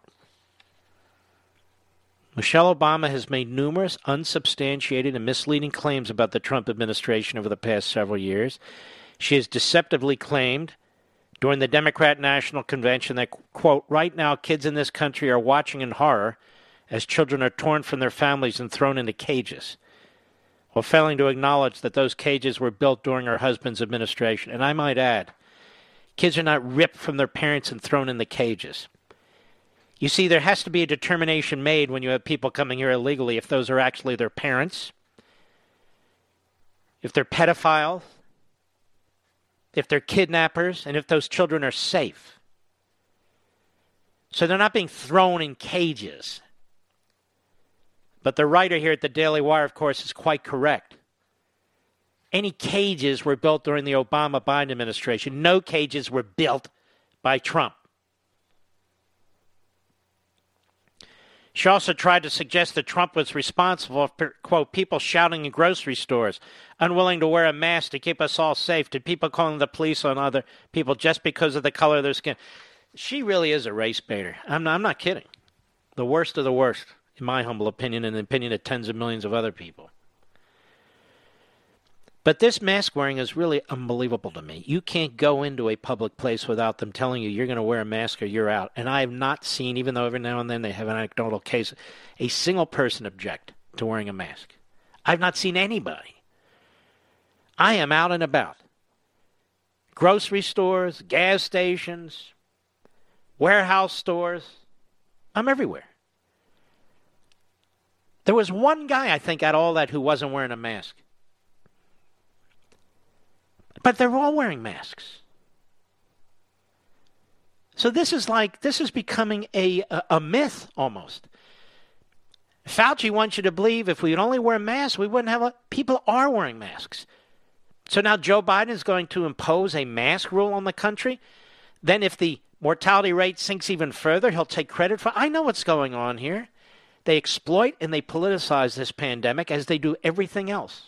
Michelle Obama has made numerous unsubstantiated and misleading claims about the Trump administration over the past several years. She has deceptively claimed during the Democrat National Convention that, quote, right now kids in this country are watching in horror as children are torn from their families and thrown into cages. while failing to acknowledge that those cages were built during her husband's administration. And I might add, kids are not ripped from their parents and thrown in the cages. You see, there has to be a determination made when you have people coming here illegally if those are actually their parents, if they're pedophiles, if they're kidnappers, and if those children are safe. So they're not being thrown in cages. But the writer here at the Daily Wire, of course, is quite correct. Any cages were built during the Obama-Biden administration. No cages were built by Trump. She also tried to suggest that Trump was responsible for, quote, people shouting in grocery stores, unwilling to wear a mask to keep us all safe, to people calling the police on other people just because of the color of their skin. She really is a race baiter. I'm not kidding. The worst of the worst, in my humble opinion, and the opinion of tens of millions of other people. But this mask wearing is really unbelievable to me. You can't go into a public place without them telling you you're going to wear a mask or you're out. And I have not seen, even though every now and then they have an anecdotal case, a single person object to wearing a mask. I've not seen anybody. I am out and about. Grocery stores, gas stations, warehouse stores. I'm everywhere. There was one guy, I think, out of all that who wasn't wearing a mask. But they're all wearing masks. So this is becoming a myth almost. Fauci wants you to believe if we would only wear masks, we wouldn't have people are wearing masks. So now Joe Biden is going to impose a mask rule on the country. Then if the mortality rate sinks even further, he'll take credit for. I know what's going on here. They exploit and they politicize this pandemic as they do everything else.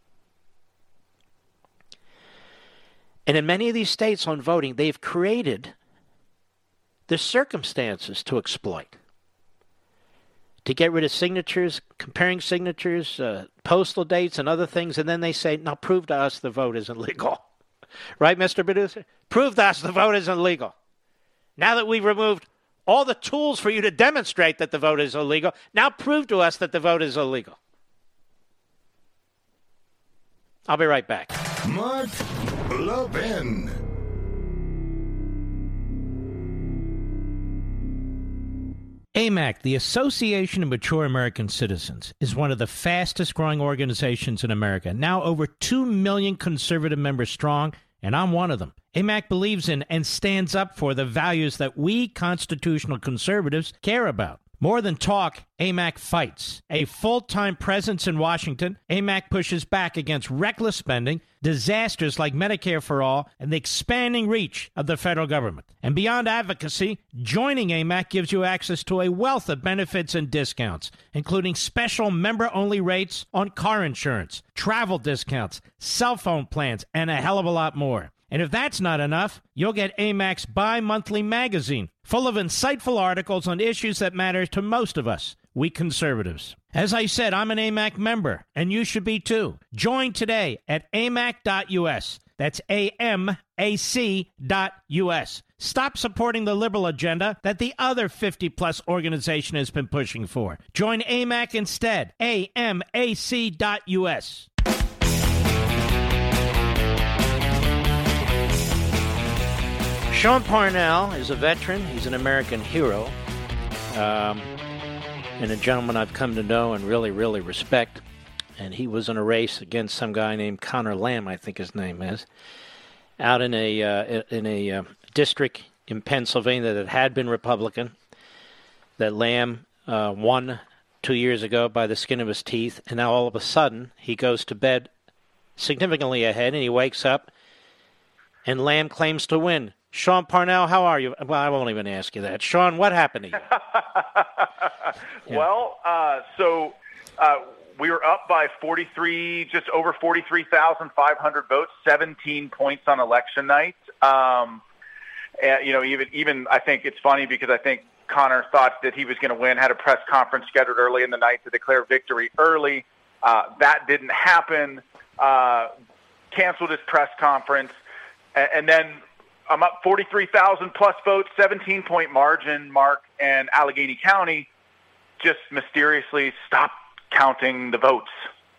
And in many of these states on voting, they've created the circumstances to exploit, to get rid of signatures, comparing signatures, postal dates, and other things. And then they say, now prove to us the vote isn't legal. Right, Mr. Producer? Prove to us the vote isn't legal. Now that we've removed all the tools for you to demonstrate that the vote is illegal, now prove to us that the vote is illegal. I'll be right back. Mark Levin. AMAC, the Association of Mature American Citizens, is one of the fastest growing organizations in America, now over 2 million conservative members strong, and I'm one of them. AMAC believes in and stands up for the values that we constitutional conservatives care about. More than talk, AMAC fights. A full-time presence in Washington, AMAC pushes back against reckless spending, disasters like Medicare for All, and the expanding reach of the federal government. And beyond advocacy, joining AMAC gives you access to a wealth of benefits and discounts, including special member-only rates on car insurance, travel discounts, cell phone plans, and a hell of a lot more. And if that's not enough, you'll get AMAC's bi-monthly magazine, full of insightful articles on issues that matter to most of us, we conservatives. As I said, I'm an AMAC member, and you should be too. Join today at amac.us. That's AMAC.us. Stop supporting the liberal agenda that the other 50-plus organization has been pushing for. Join AMAC instead. AMAC.us. Sean Parnell is a veteran. He's an American hero, and a gentleman I've come to know and really, really respect. And he was in a race against some guy named Connor Lamb, I think his name is, out in a district in Pennsylvania that had been Republican, that Lamb won 2 years ago by the skin of his teeth. And now all of a sudden he goes to bed significantly ahead, and he wakes up, and Lamb claims to win. Sean Parnell, how are you? Well, I won't even ask you that. Sean, what happened to you? Yeah. Well, we were up by 43, just over 43,500 votes, 17 points on election night. And, even I think it's funny because I think Connor thought that he was going to win, had a press conference scheduled early in the night to declare victory early. That didn't happen. Canceled his press conference. And then I'm up 43,000 plus votes, 17-point margin, Mark, and Allegheny County just mysteriously stopped counting the votes.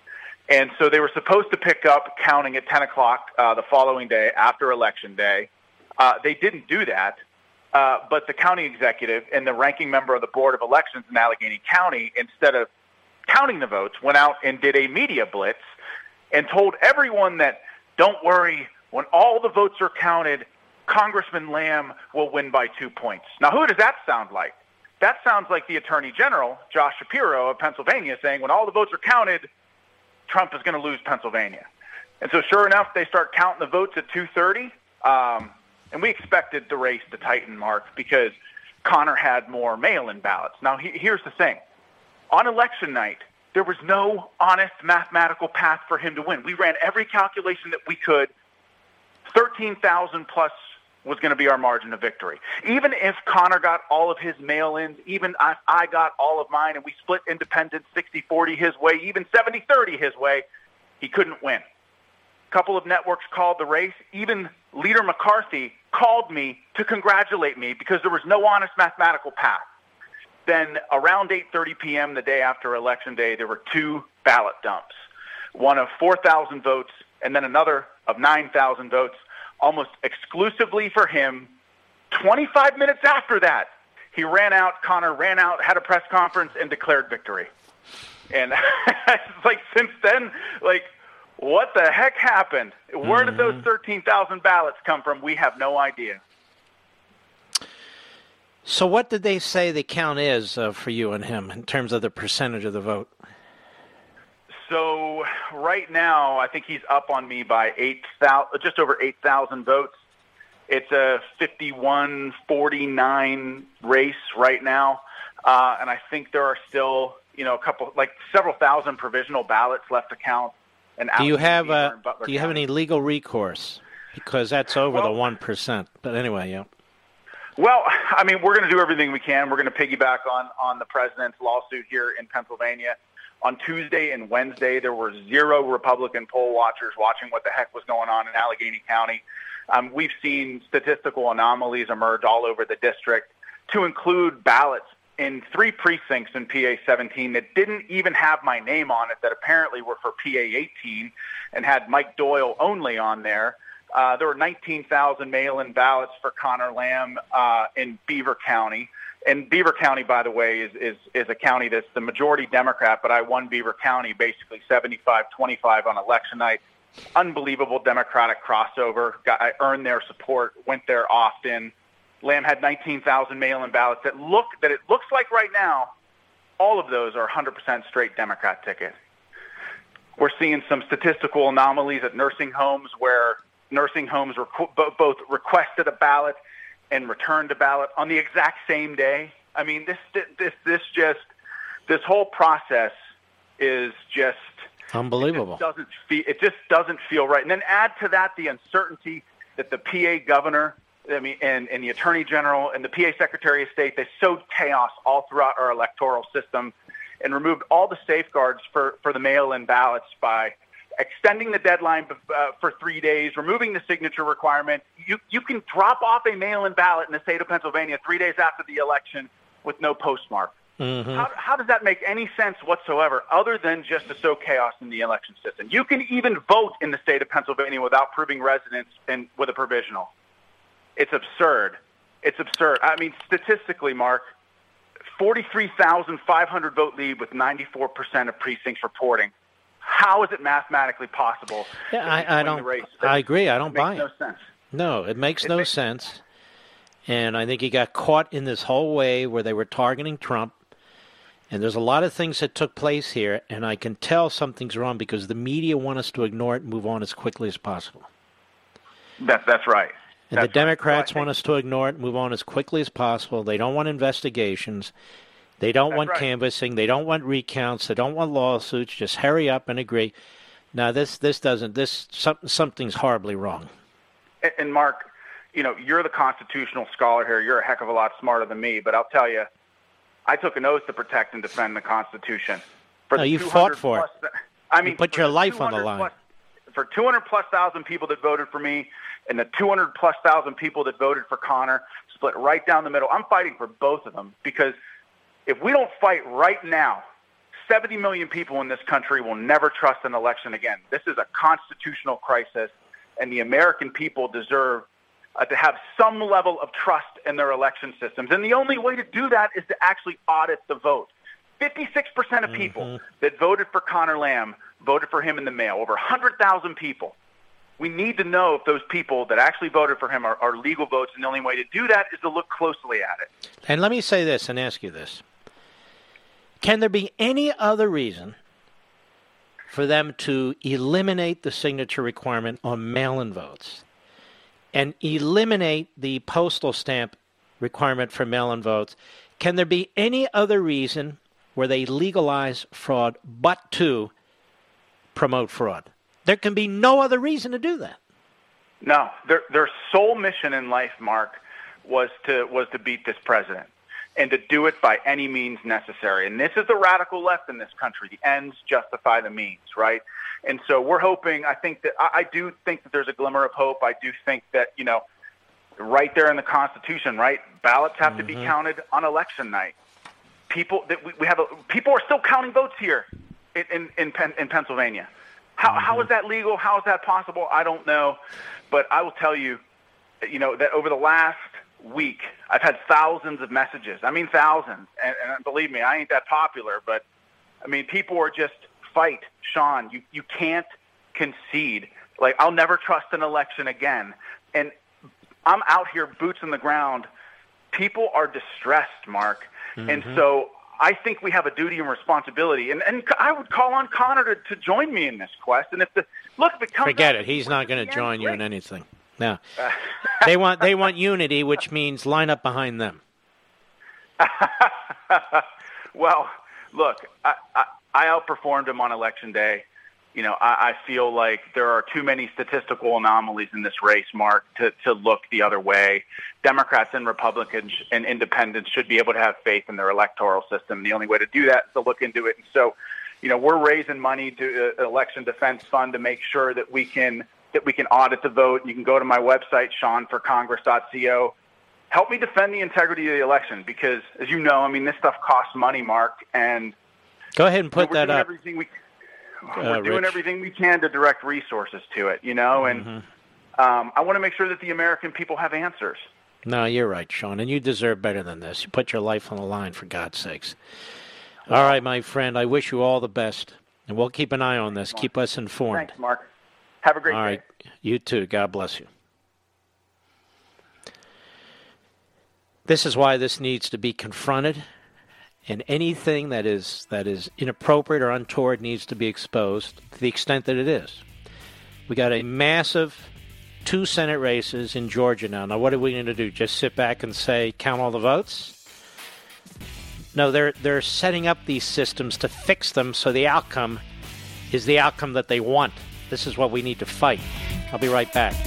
And so they were supposed to pick up counting at 10 o'clock the following day after Election Day. They didn't do that, but the county executive and the ranking member of the Board of Elections in Allegheny County, instead of counting the votes, went out and did a media blitz and told everyone that, don't worry, when all the votes are counted, Congressman Lamb will win by 2 points. Now, who does that sound like? That sounds like the Attorney General, Josh Shapiro of Pennsylvania, saying when all the votes are counted, Trump is going to lose Pennsylvania. And so sure enough, they start counting the votes at 2:30, and we expected the race to tighten, Mark, because Connor had more mail-in ballots. Now, here's the thing. On election night, there was no honest mathematical path for him to win. We ran every calculation that we could. 13,000 plus was going to be our margin of victory. Even if Connor got all of his mail-ins, even if I got all of mine, and we split independents 60-40 his way, even 70-30 his way, he couldn't win. A couple of networks called the race. Even Leader McCarthy called me to congratulate me because there was no honest mathematical path. Then around 8:30 p.m. the day after Election Day, there were 2 ballot dumps, one of 4,000 votes and then another of 9,000 votes, almost exclusively for him. 25 minutes after that, Connor ran out, had a press conference, and declared victory. And it's like, since then, like, what the heck happened? Where did those 13,000 ballots come from? We have no idea. So what did they say the count is for you and him in terms of the percentage of the vote? So right now, I think he's up on me by 8,000, just over 8,000 votes. It's a 51-49 race right now, and I think there are still, several thousand provisional ballots left to count. And do you have any legal recourse? Because that's over the 1%. But anyway, yeah. Well, I mean, we're going to do everything we can. We're going to piggyback on the president's lawsuit here in Pennsylvania. On Tuesday and Wednesday, there were 0 Republican poll watchers watching what the heck was going on in Allegheny County. We've seen statistical anomalies emerge all over the district, to include ballots in 3 precincts in PA 17 that didn't even have my name on it, that apparently were for PA 18 and had Mike Doyle only on there. There were 19,000 mail-in ballots for Connor Lamb in Beaver County. And Beaver County, by the way, is a county that's the majority Democrat, but I won Beaver County basically 75-25 on election night. Unbelievable Democratic crossover. I earned their support, went there often. Lamb had 19,000 mail-in ballots that it looks like right now, all of those are 100% straight Democrat ticket. We're seeing some statistical anomalies at nursing homes where nursing homes both requested a ballot and returned a ballot on the exact same day. I mean, this whole process is just unbelievable. It just doesn't feel right. And then add to that the uncertainty that the PA governor, and the Attorney General and the PA Secretary of State, they sowed chaos all throughout our electoral system and removed all the safeguards for the mail-in ballots by extending the deadline for 3 days, removing the signature requirement. You can drop off a mail-in ballot in the state of Pennsylvania 3 days after the election with no postmark. Mm-hmm. How does that make any sense whatsoever, other than just to sow chaos in the election system? You can even vote in the state of Pennsylvania without proving residence and with a provisional. It's absurd. It's absurd. I mean, statistically, Mark, 43,500 vote lead with 94% of precincts reporting. How is it mathematically possible? Yeah, I agree. I don't buy it. It makes no sense. No, it makes no sense. And I think he got caught in this whole way where they were targeting Trump. And there's a lot of things that took place here, and I can tell something's wrong because the media want us to ignore it and move on as quickly as possible. That's right. And the Democrats want us to ignore it and move on as quickly as possible. They don't want investigations. They don't want canvassing. They don't want recounts. They don't want lawsuits. Just hurry up and agree. Now, something's horribly wrong. And Mark, you're the constitutional scholar here. You're a heck of a lot smarter than me. But I'll tell you, I took an oath to protect and defend the Constitution. You fought for it. You put your life on the line. For 200-plus thousand people that voted for me and the 200-plus thousand people that voted for Connor, split right down the middle. I'm fighting for both of them because if we don't fight right now, 70 million people in this country will never trust an election again. This is a constitutional crisis, and the American people deserve to have some level of trust in their election systems. And the only way to do that is to actually audit the vote. 56% of people that voted for Conor Lamb voted for him in the mail, over 100,000 people. We need to know if those people that actually voted for him are legal votes, and the only way to do that is to look closely at it. And let me say this and ask you this. Can there be any other reason for them to eliminate the signature requirement on mail-in votes and eliminate the postal stamp requirement for mail-in votes? Can there be any other reason where they legalize fraud but to promote fraud? There can be no other reason to do that. No, their sole mission in life, Mark, was to beat this president and to do it by any means necessary. And this is the radical left in this country. The ends justify the means, right? And so we're hoping, I do think that there's a glimmer of hope. I do think that, right there in the Constitution, right, ballots have to be counted on election night. People are still counting votes here in Pennsylvania. How is that legal? How is that possible? I don't know. But I will tell you, that over the last week, I've had thousands of messages. I mean, thousands. And believe me, I ain't that popular. But, people are just fight. Sean, you can't concede. Like, I'll never trust an election again. And I'm out here, boots on the ground. People are distressed, Mark. And so I think we have a duty and responsibility, and I would call on Conor to join me in this quest. And if it comes, forget it. He's not going to join you in anything. No, they want unity, which means line up behind them. Well, look, I outperformed him on Election Day. I feel like there are too many statistical anomalies in this race, Mark, to look the other way. Democrats and Republicans and independents should be able to have faith in their electoral system. The only way to do that is to look into it. And so, we're raising money to Election Defense Fund to make sure that we can audit the vote. You can go to my website, SeanForCongress.co. Help me defend the integrity of the election because, as you know, this stuff costs money, Mark. And go ahead and put that up. We're doing everything we can to direct resources to it, and I want to make sure that the American people have answers. No, you're right, Sean, and you deserve better than this. You put your life on the line, for God's sakes. All right, my friend, I wish you all the best, and we'll keep an eye on this. Keep us informed. Thanks, Mark. Have a great day. All right, you too. God bless you. This is why this needs to be confronted. And anything that is inappropriate or untoward needs to be exposed to the extent that it is. We got a massive 2 Senate races in Georgia now. Now, what are we going to do? Just sit back and say, count all the votes? No, they're setting up these systems to fix them so the outcome is the outcome that they want. This is what we need to fight. I'll be right back.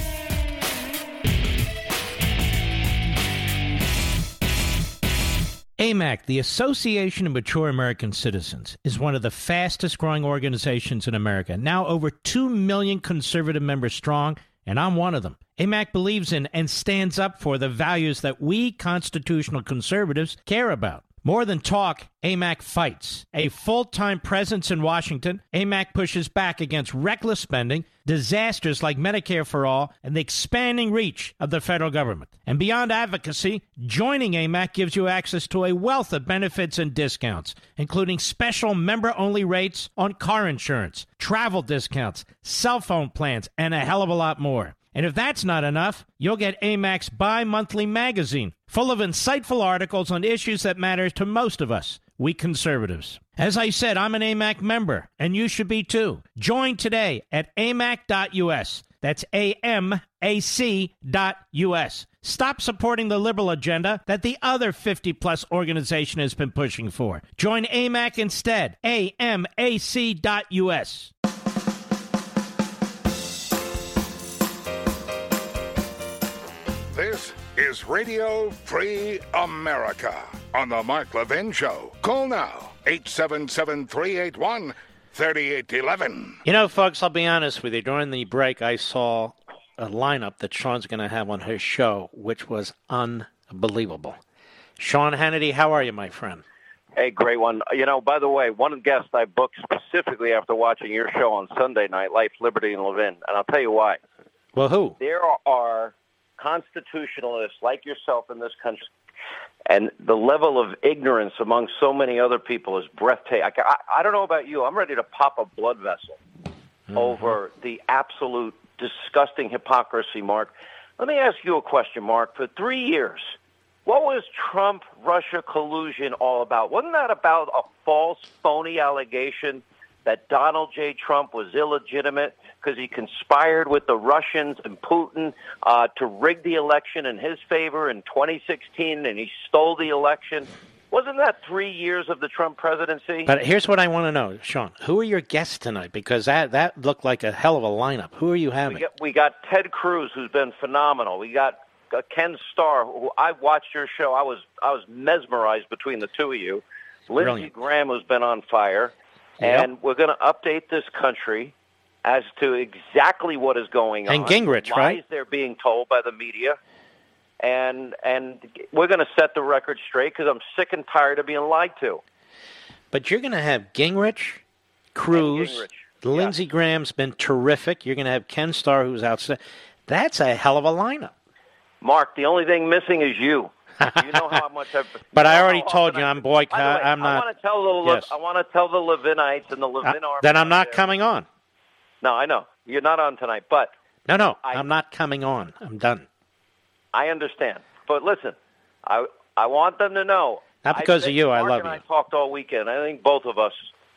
AMAC, the Association of Mature American Citizens, is one of the fastest-growing organizations in America, now over 2 million conservative members strong, and I'm one of them. AMAC believes in and stands up for the values that we constitutional conservatives care about. More than talk, AMAC fights. A full-time presence in Washington, AMAC pushes back against reckless spending, disasters like Medicare for All, and the expanding reach of the federal government. And beyond advocacy, joining AMAC gives you access to a wealth of benefits and discounts, including special member-only rates on car insurance, travel discounts, cell phone plans, and a hell of a lot more. And if that's not enough, you'll get AMAC's bi-monthly magazine, full of insightful articles on issues that matter to most of us, we conservatives. As I said, I'm an AMAC member, and you should be too. Join today at amac.us. That's AMAC.us. Stop supporting the liberal agenda that the other 50-plus organization has been pushing for. Join AMAC instead. AMAC.us. This is Radio Free America on the Mark Levin Show. Call now, 877-381-3811. You know, folks, I'll be honest with you. During the break, I saw a lineup that Sean's going to have on his show, which was unbelievable. Sean Hannity, how are you, my friend? Hey, great one. You know, by the way, one guest I booked specifically after watching your show on Sunday night, Life, Liberty, and Levin. And I'll tell you why. Well, who? There are constitutionalists like yourself in this country, and the level of ignorance among so many other people is breathtaking. I don't know about you. I'm ready to pop a blood vessel over the absolute disgusting hypocrisy, Mark. Let me ask you a question, Mark. For 3 years, what was Trump-Russia collusion all about? Wasn't that about a false, phony allegation that Donald J. Trump was illegitimate because he conspired with the Russians and Putin to rig the election in his favor in 2016, and he stole the election? Wasn't that 3 years of the Trump presidency? But here's what I want to know, Sean. Who are your guests tonight? Because that looked like a hell of a lineup. Who are you having? We got Ted Cruz, who's been phenomenal. We got Ken Starr, who I watched your show. I was mesmerized between the two of you. Lindsey Graham, who's been on fire. Yep. And we're going to update this country as to exactly what is going on. And Gingrich, lies right? They're being told by the media. And we're going to set the record straight because I'm sick and tired of being lied to. But you're going to have Gingrich, Cruz, Lindsey Graham's been terrific. You're going to have Ken Starr, who's outstanding. That's a hell of a lineup. Mark, the only thing missing is you. You know how much I've... But I already told you I'm boycotting. I not. want to tell I want to tell the Levinites and the Levin army. Then I'm not coming on. No, I know you're not on tonight, but no, I'm not coming on. I'm done. I understand, but listen, I want them to know. Not because of you. I Mark love and you. I talked all weekend. I think both of us,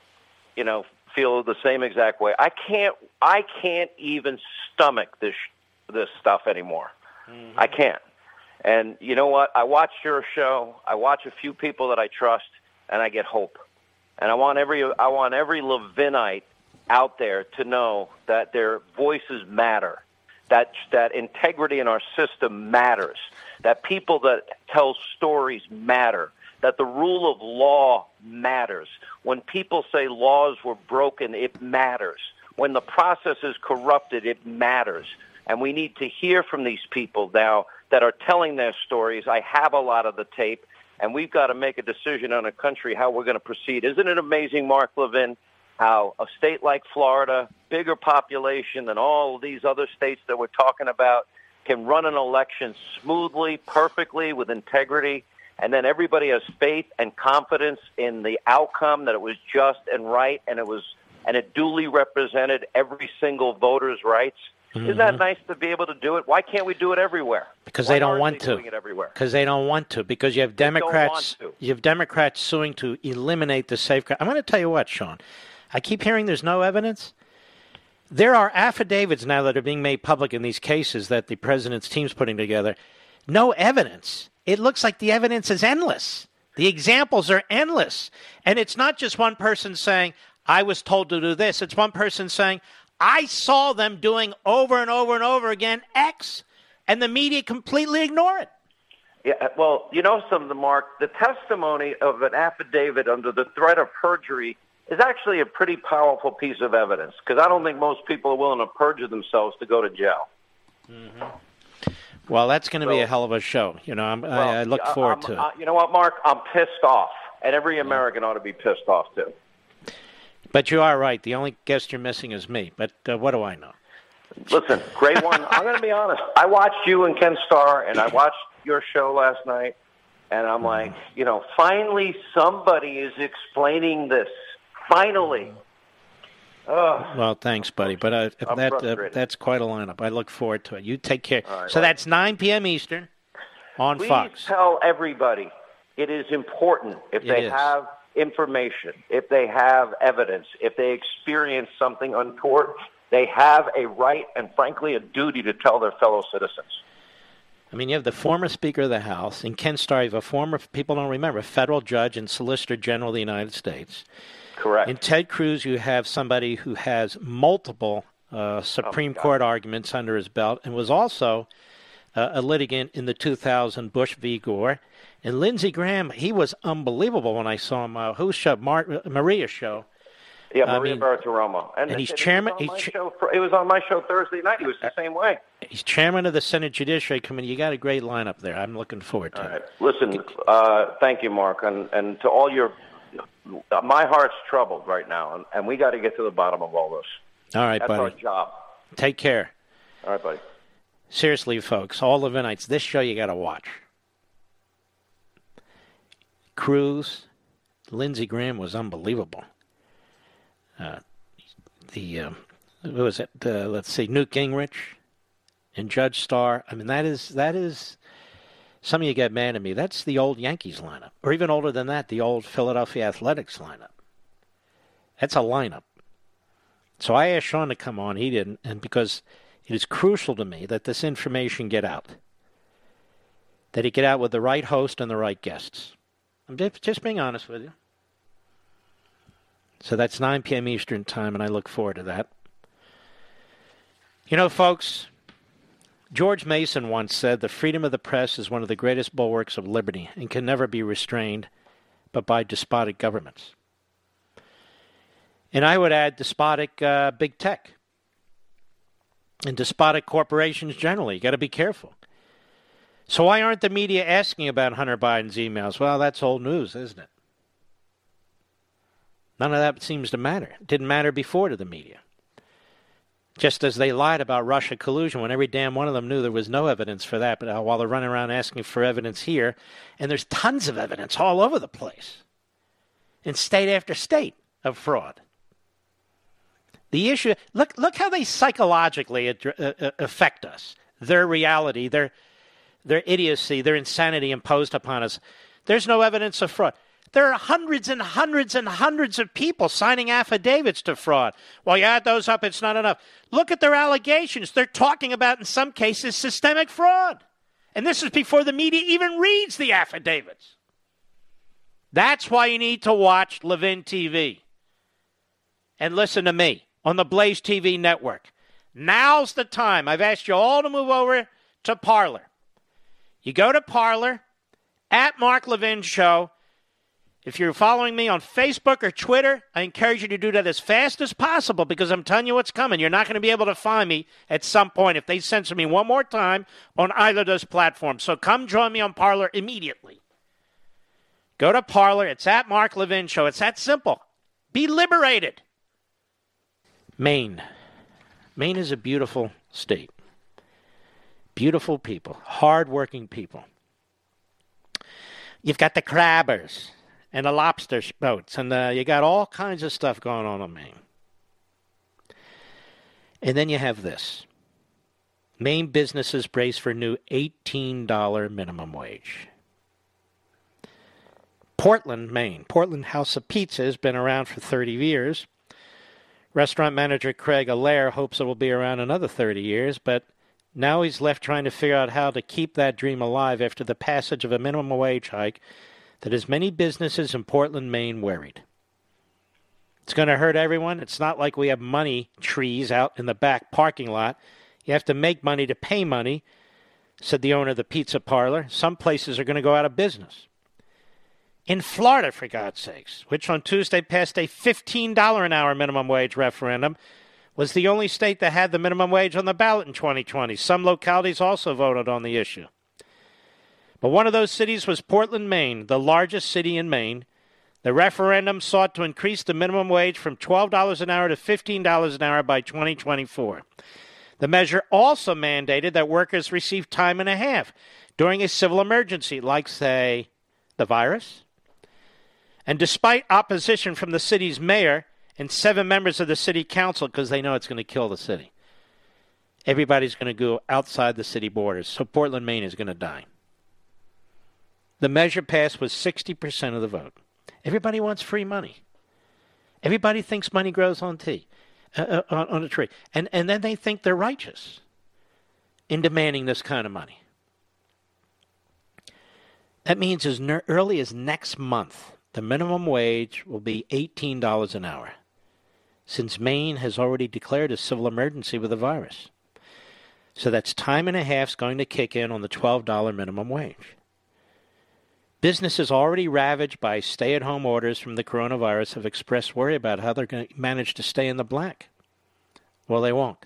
feel the same exact way. I can't even stomach this stuff anymore. Mm-hmm. I can't. And you know what? I watched your show. I watch a few people that I trust, and I get hope. And I want every Levinite out there to know that their voices matter, that integrity in our system matters, that people that tell stories matter, that the rule of law matters. When people say laws were broken, it matters. When the process is corrupted, it matters. And we need to hear from these people now that are telling their stories. I have a lot of the tape, and we've got to make a decision on a country how we're going to proceed. Isn't it amazing, Mark Levin, how a state like Florida, bigger population than all of these other states that we're talking about, can run an election smoothly, perfectly, with integrity, and then everybody has faith and confidence in the outcome, that it was just and right, and it duly represented every single voter's rights? Mm-hmm. Isn't that nice to be able to do it? Why can't we do it everywhere? Because they don't want to. Because they don't want to. Because you have Democrats. You have Democrats suing to eliminate the safeguard. I'm going to tell you what, Sean. I keep hearing there's no evidence. There are affidavits now that are being made public in these cases that the president's team's putting together. No evidence. It looks like the evidence is endless. The examples are endless. And it's not just one person saying, I was told to do this. It's one person saying, I saw them doing over and over and over again X, and the media completely ignore it. Yeah, well, something, Mark, the testimony of an affidavit under the threat of perjury is actually a pretty powerful piece of evidence, because I don't think most people are willing to perjure themselves to go to jail. Mm-hmm. Well, that's going to be a hell of a show. I look forward to it. You know what, Mark? I'm pissed off, and every American ought to be pissed off, too. But you are right. The only guest you're missing is me. But what do I know? Listen, great one. I'm going to be honest. I watched you and Ken Starr, and I watched your show last night, and I'm like, finally somebody is explaining this. Finally. Well, thanks, buddy. But that's quite a lineup. I look forward to it. You take care. Right, so that's 9 p.m. Eastern on Fox. Please tell everybody it is important if they have information, if they have evidence, if they experience something untoward, they have a right and, frankly, a duty to tell their fellow citizens. I mean, you have the former Speaker of the House, and Ken Starr, you have a former, people don't remember, federal judge and Solicitor General of the United States. Correct. In Ted Cruz, you have somebody who has multiple Supreme Court arguments under his belt and was also a litigant in the 2000 Bush v. Gore. And Lindsey Graham, he was unbelievable when I saw him. Whose show? Maria's show. Yeah, Maria Bartiromo. And he's chairman. It was on my show Thursday night. He was the same way. He's chairman of the Senate Judiciary Committee. You got a great lineup there. I'm looking forward to it. Listen, thank you, Mark, and to all your. My heart's troubled right now, and we got to get to the bottom of all this. All right, That's buddy. our job. Take care. All right, buddy. Seriously, folks, all Levinites, this show you got to watch. Cruz, Lindsey Graham was unbelievable. What was it? Let's see, Newt Gingrich and Judge Starr. I mean, that is. Some of you get mad at me. That's the old Yankees lineup, or even older than that, the old Philadelphia Athletics lineup. That's a lineup. So I asked Sean to come on. He didn't, and because it is crucial to me that this information get out, that it get out with the right host and the right guests. I'm just being honest with you. So that's 9 p.m. Eastern Time, and I look forward to that. You know, folks, George Mason once said, the freedom of the press is one of the greatest bulwarks of liberty and can never be restrained but by despotic governments. And I would add despotic big tech and despotic corporations generally. You got to be careful. So why aren't the media asking about Hunter Biden's emails? Well, that's old news, isn't it? None of that seems to matter. It didn't matter before to the media. Just as they lied about Russia collusion when every damn one of them knew there was no evidence for that, but while they're running around asking for evidence here, and there's tons of evidence all over the place, in state after state, of fraud. The issue, look how they psychologically affect us. Their reality, their idiocy, their insanity imposed upon us. There's no evidence of fraud. There are hundreds and hundreds and hundreds of people signing affidavits to fraud. Well, you add those up, it's not enough. Look at their allegations. They're talking about, in some cases, systemic fraud. And this is before the media even reads the affidavits. That's why you need to watch Levin TV. And listen to me on the Blaze TV network. Now's the time. I've asked you all to move over to Parler. You go to Parler, at Mark Levin Show. If you're following me on Facebook or Twitter, I encourage you to do that as fast as possible because I'm telling you what's coming. You're not going to be able to find me at some point if they censor me one more time on either of those platforms. So come join me on Parler immediately. Go to Parler. It's at Mark Levin Show. It's that simple. Be liberated. Maine. Maine is a beautiful state. Beautiful people. Hard-working people. You've got the crabbers and the lobster boats, and you got all kinds of stuff going on in Maine. And then you have this. Maine businesses brace for new $18 minimum wage. Portland, Maine. Portland House of Pizza has been around for 30 years. Restaurant manager Craig Allaire hopes it will be around another 30 years, but now he's left trying to figure out how to keep that dream alive after the passage of a minimum wage hike that has many businesses in Portland, Maine worried. It's going to hurt everyone. It's not like we have money trees out in the back parking lot. You have to make money to pay money, said the owner of the pizza parlor. Some places are going to go out of business. In Florida, for God's sakes, which on Tuesday passed a $15 an hour minimum wage referendum, was the only state that had the minimum wage on the ballot in 2020. Some localities also voted on the issue. But one of those cities was Portland, Maine, the largest city in Maine. The referendum sought to increase the minimum wage from $12 an hour to $15 an hour by 2024. The measure also mandated that workers receive time and a half during a civil emergency, like, say, the virus. And despite opposition from the city's mayor and 7 members of the city council, because they know it's going to kill the city, everybody's going to go outside the city borders. So Portland, Maine is going to die. The measure passed with 60% of the vote. Everybody wants free money. Everybody thinks money grows on a tree. And then they think they're righteous in demanding this kind of money. That means as early as next month, the minimum wage will be $18 an hour, since Maine has already declared a civil emergency with the virus. So that's time and a half is going to kick in on the $12 minimum wage. Businesses already ravaged by stay-at-home orders from the coronavirus have expressed worry about how they're going to manage to stay in the black. Well, they won't.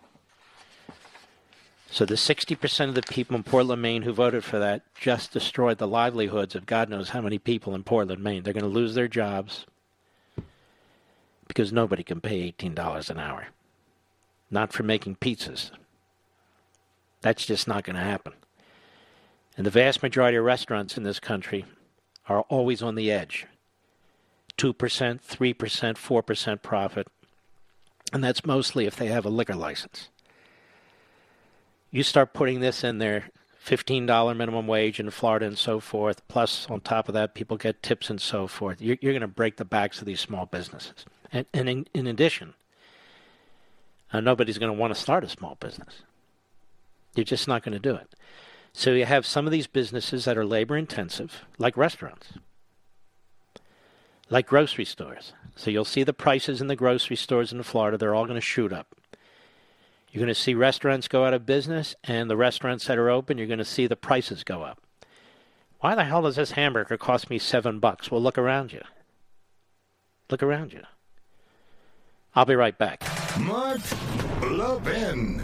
So the 60% of the people in Portland, Maine who voted for that just destroyed the livelihoods of God knows how many people in Portland, Maine. They're going to lose their jobs because nobody can pay $18 an hour. Not for making pizzas. That's just not going to happen. And the vast majority of restaurants in this country are always on the edge. 2%, 3%, 4% profit. And that's mostly if they have a liquor license. You start putting this in their $15 minimum wage in Florida and so forth, plus on top of that, people get tips and so forth. You're going to break the backs of these small businesses. And in addition, nobody's going to want to start a small business. You're just not going to do it. So you have some of these businesses that are labor-intensive, like restaurants, like grocery stores. So you'll see the prices in the grocery stores in Florida, they're all going to shoot up. You're going to see restaurants go out of business, and the restaurants that are open, you're going to see the prices go up. Why the hell does this hamburger cost me $7? Well, look around you. Look around you. I'll be right back. Mark Levin.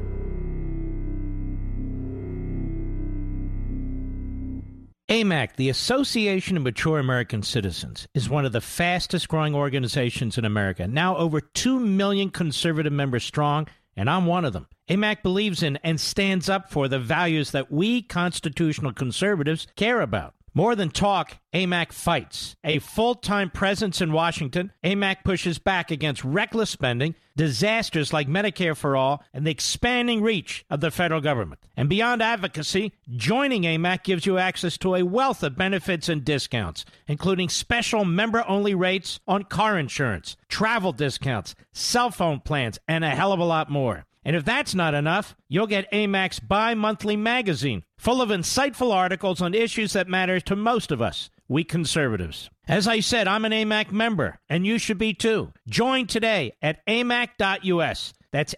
AMAC, the Association of Mature American Citizens, is one of the fastest growing organizations in America, now over 2 million conservative members strong, and I'm one of them. AMAC believes in and stands up for the values that we constitutional conservatives care about. More than talk, AMAC fights. A full-time presence in Washington, AMAC pushes back against reckless spending, disasters like Medicare for All, and the expanding reach of the federal government. And beyond advocacy, joining AMAC gives you access to a wealth of benefits and discounts, including special member-only rates on car insurance, travel discounts, cell phone plans, and a hell of a lot more. And if that's not enough, you'll get AMAC's bi-monthly magazine, full of insightful articles on issues that matter to most of us, we conservatives. As I said, I'm an AMAC member, and you should be too. Join today at amac.us. That's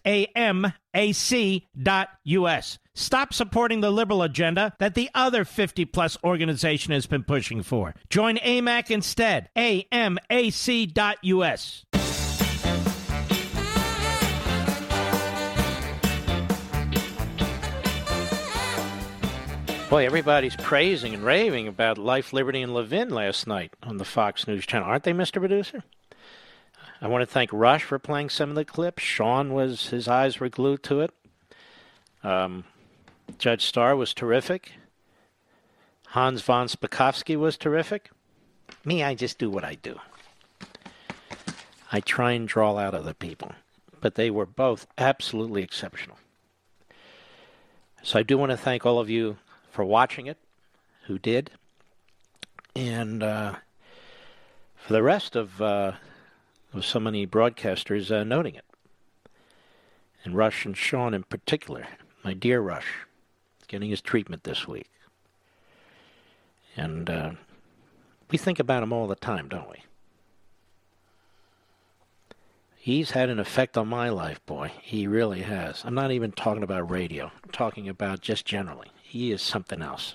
AMAC.us. Stop supporting the liberal agenda that the other 50-plus organization has been pushing for. Join AMAC instead. AMAC.us. Boy, everybody's praising and raving about Life, Liberty, and Levin last night on the Fox News Channel. Aren't they, Mr. Producer? I want to thank Rush for playing some of the clips. Sean his eyes were glued to it. Judge Starr was terrific. Hans von Spakovsky was terrific. Me, I just do what I do. I try and draw out other people. But they were both absolutely exceptional. So I do want to thank all of you for watching it, who did, and for the rest of so many broadcasters noting it, and Rush and Sean in particular. My dear Rush, getting his treatment this week, and we think about him all the time, don't we? He's had an effect on my life, boy. He really has. I'm not even talking about radio. I'm talking about just generally. He is something else.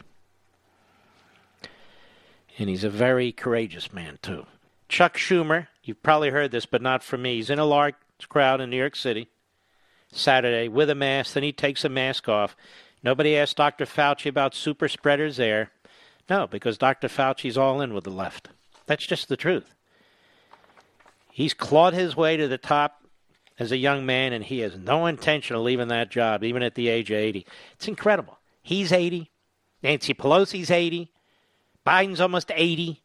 And he's a very courageous man, too. Chuck Schumer, you've probably heard this, but not from me. He's in a large crowd in New York City Saturday with a mask. Then he takes a mask off. Nobody asked Dr. Fauci about super spreaders there. No, because Dr. Fauci's all in with the left. That's just the truth. He's clawed his way to the top as a young man, and he has no intention of leaving that job, even at the age of 80. It's incredible. He's 80. Nancy Pelosi's 80. Biden's almost 80.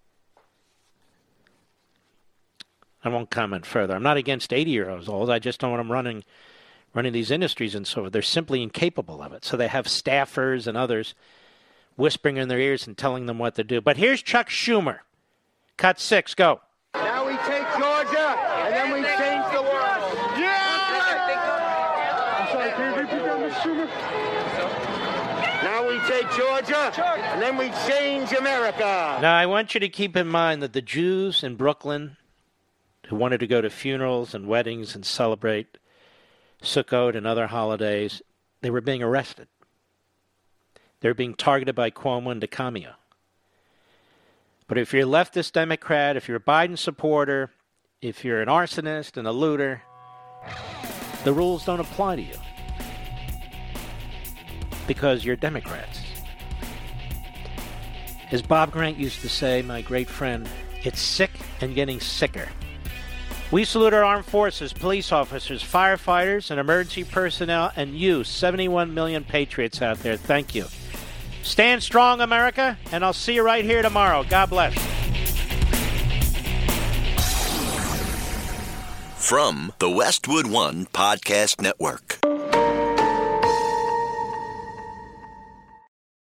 I won't comment further. I'm not against 80-year-olds old. I just don't want them running these industries and so forth. They're simply incapable of it. So they have staffers and others whispering in their ears and telling them what to do. But here's Chuck Schumer. Cut 6, go. Now we take Georgia, and then we change the world. Yeah! I'm sorry, can you repeat that, Mr. Schumer? Now we take Georgia, and then we change America. Now, I want you to keep in mind that the Jews in Brooklyn who wanted to go to funerals and weddings and celebrate Sukkot and other holidays, they were being arrested. They were being targeted by Cuomo and DeCamio. But if you're a leftist Democrat, if you're a Biden supporter, if you're an arsonist and a looter, the rules don't apply to you because you're Democrats. As Bob Grant used to say, my great friend, it's sick and getting sicker. We salute our armed forces, police officers, firefighters, and emergency personnel, and you, 71 million patriots out there. Thank you. Stand strong, America, and I'll see you right here tomorrow. God bless. From the Westwood One Podcast Network.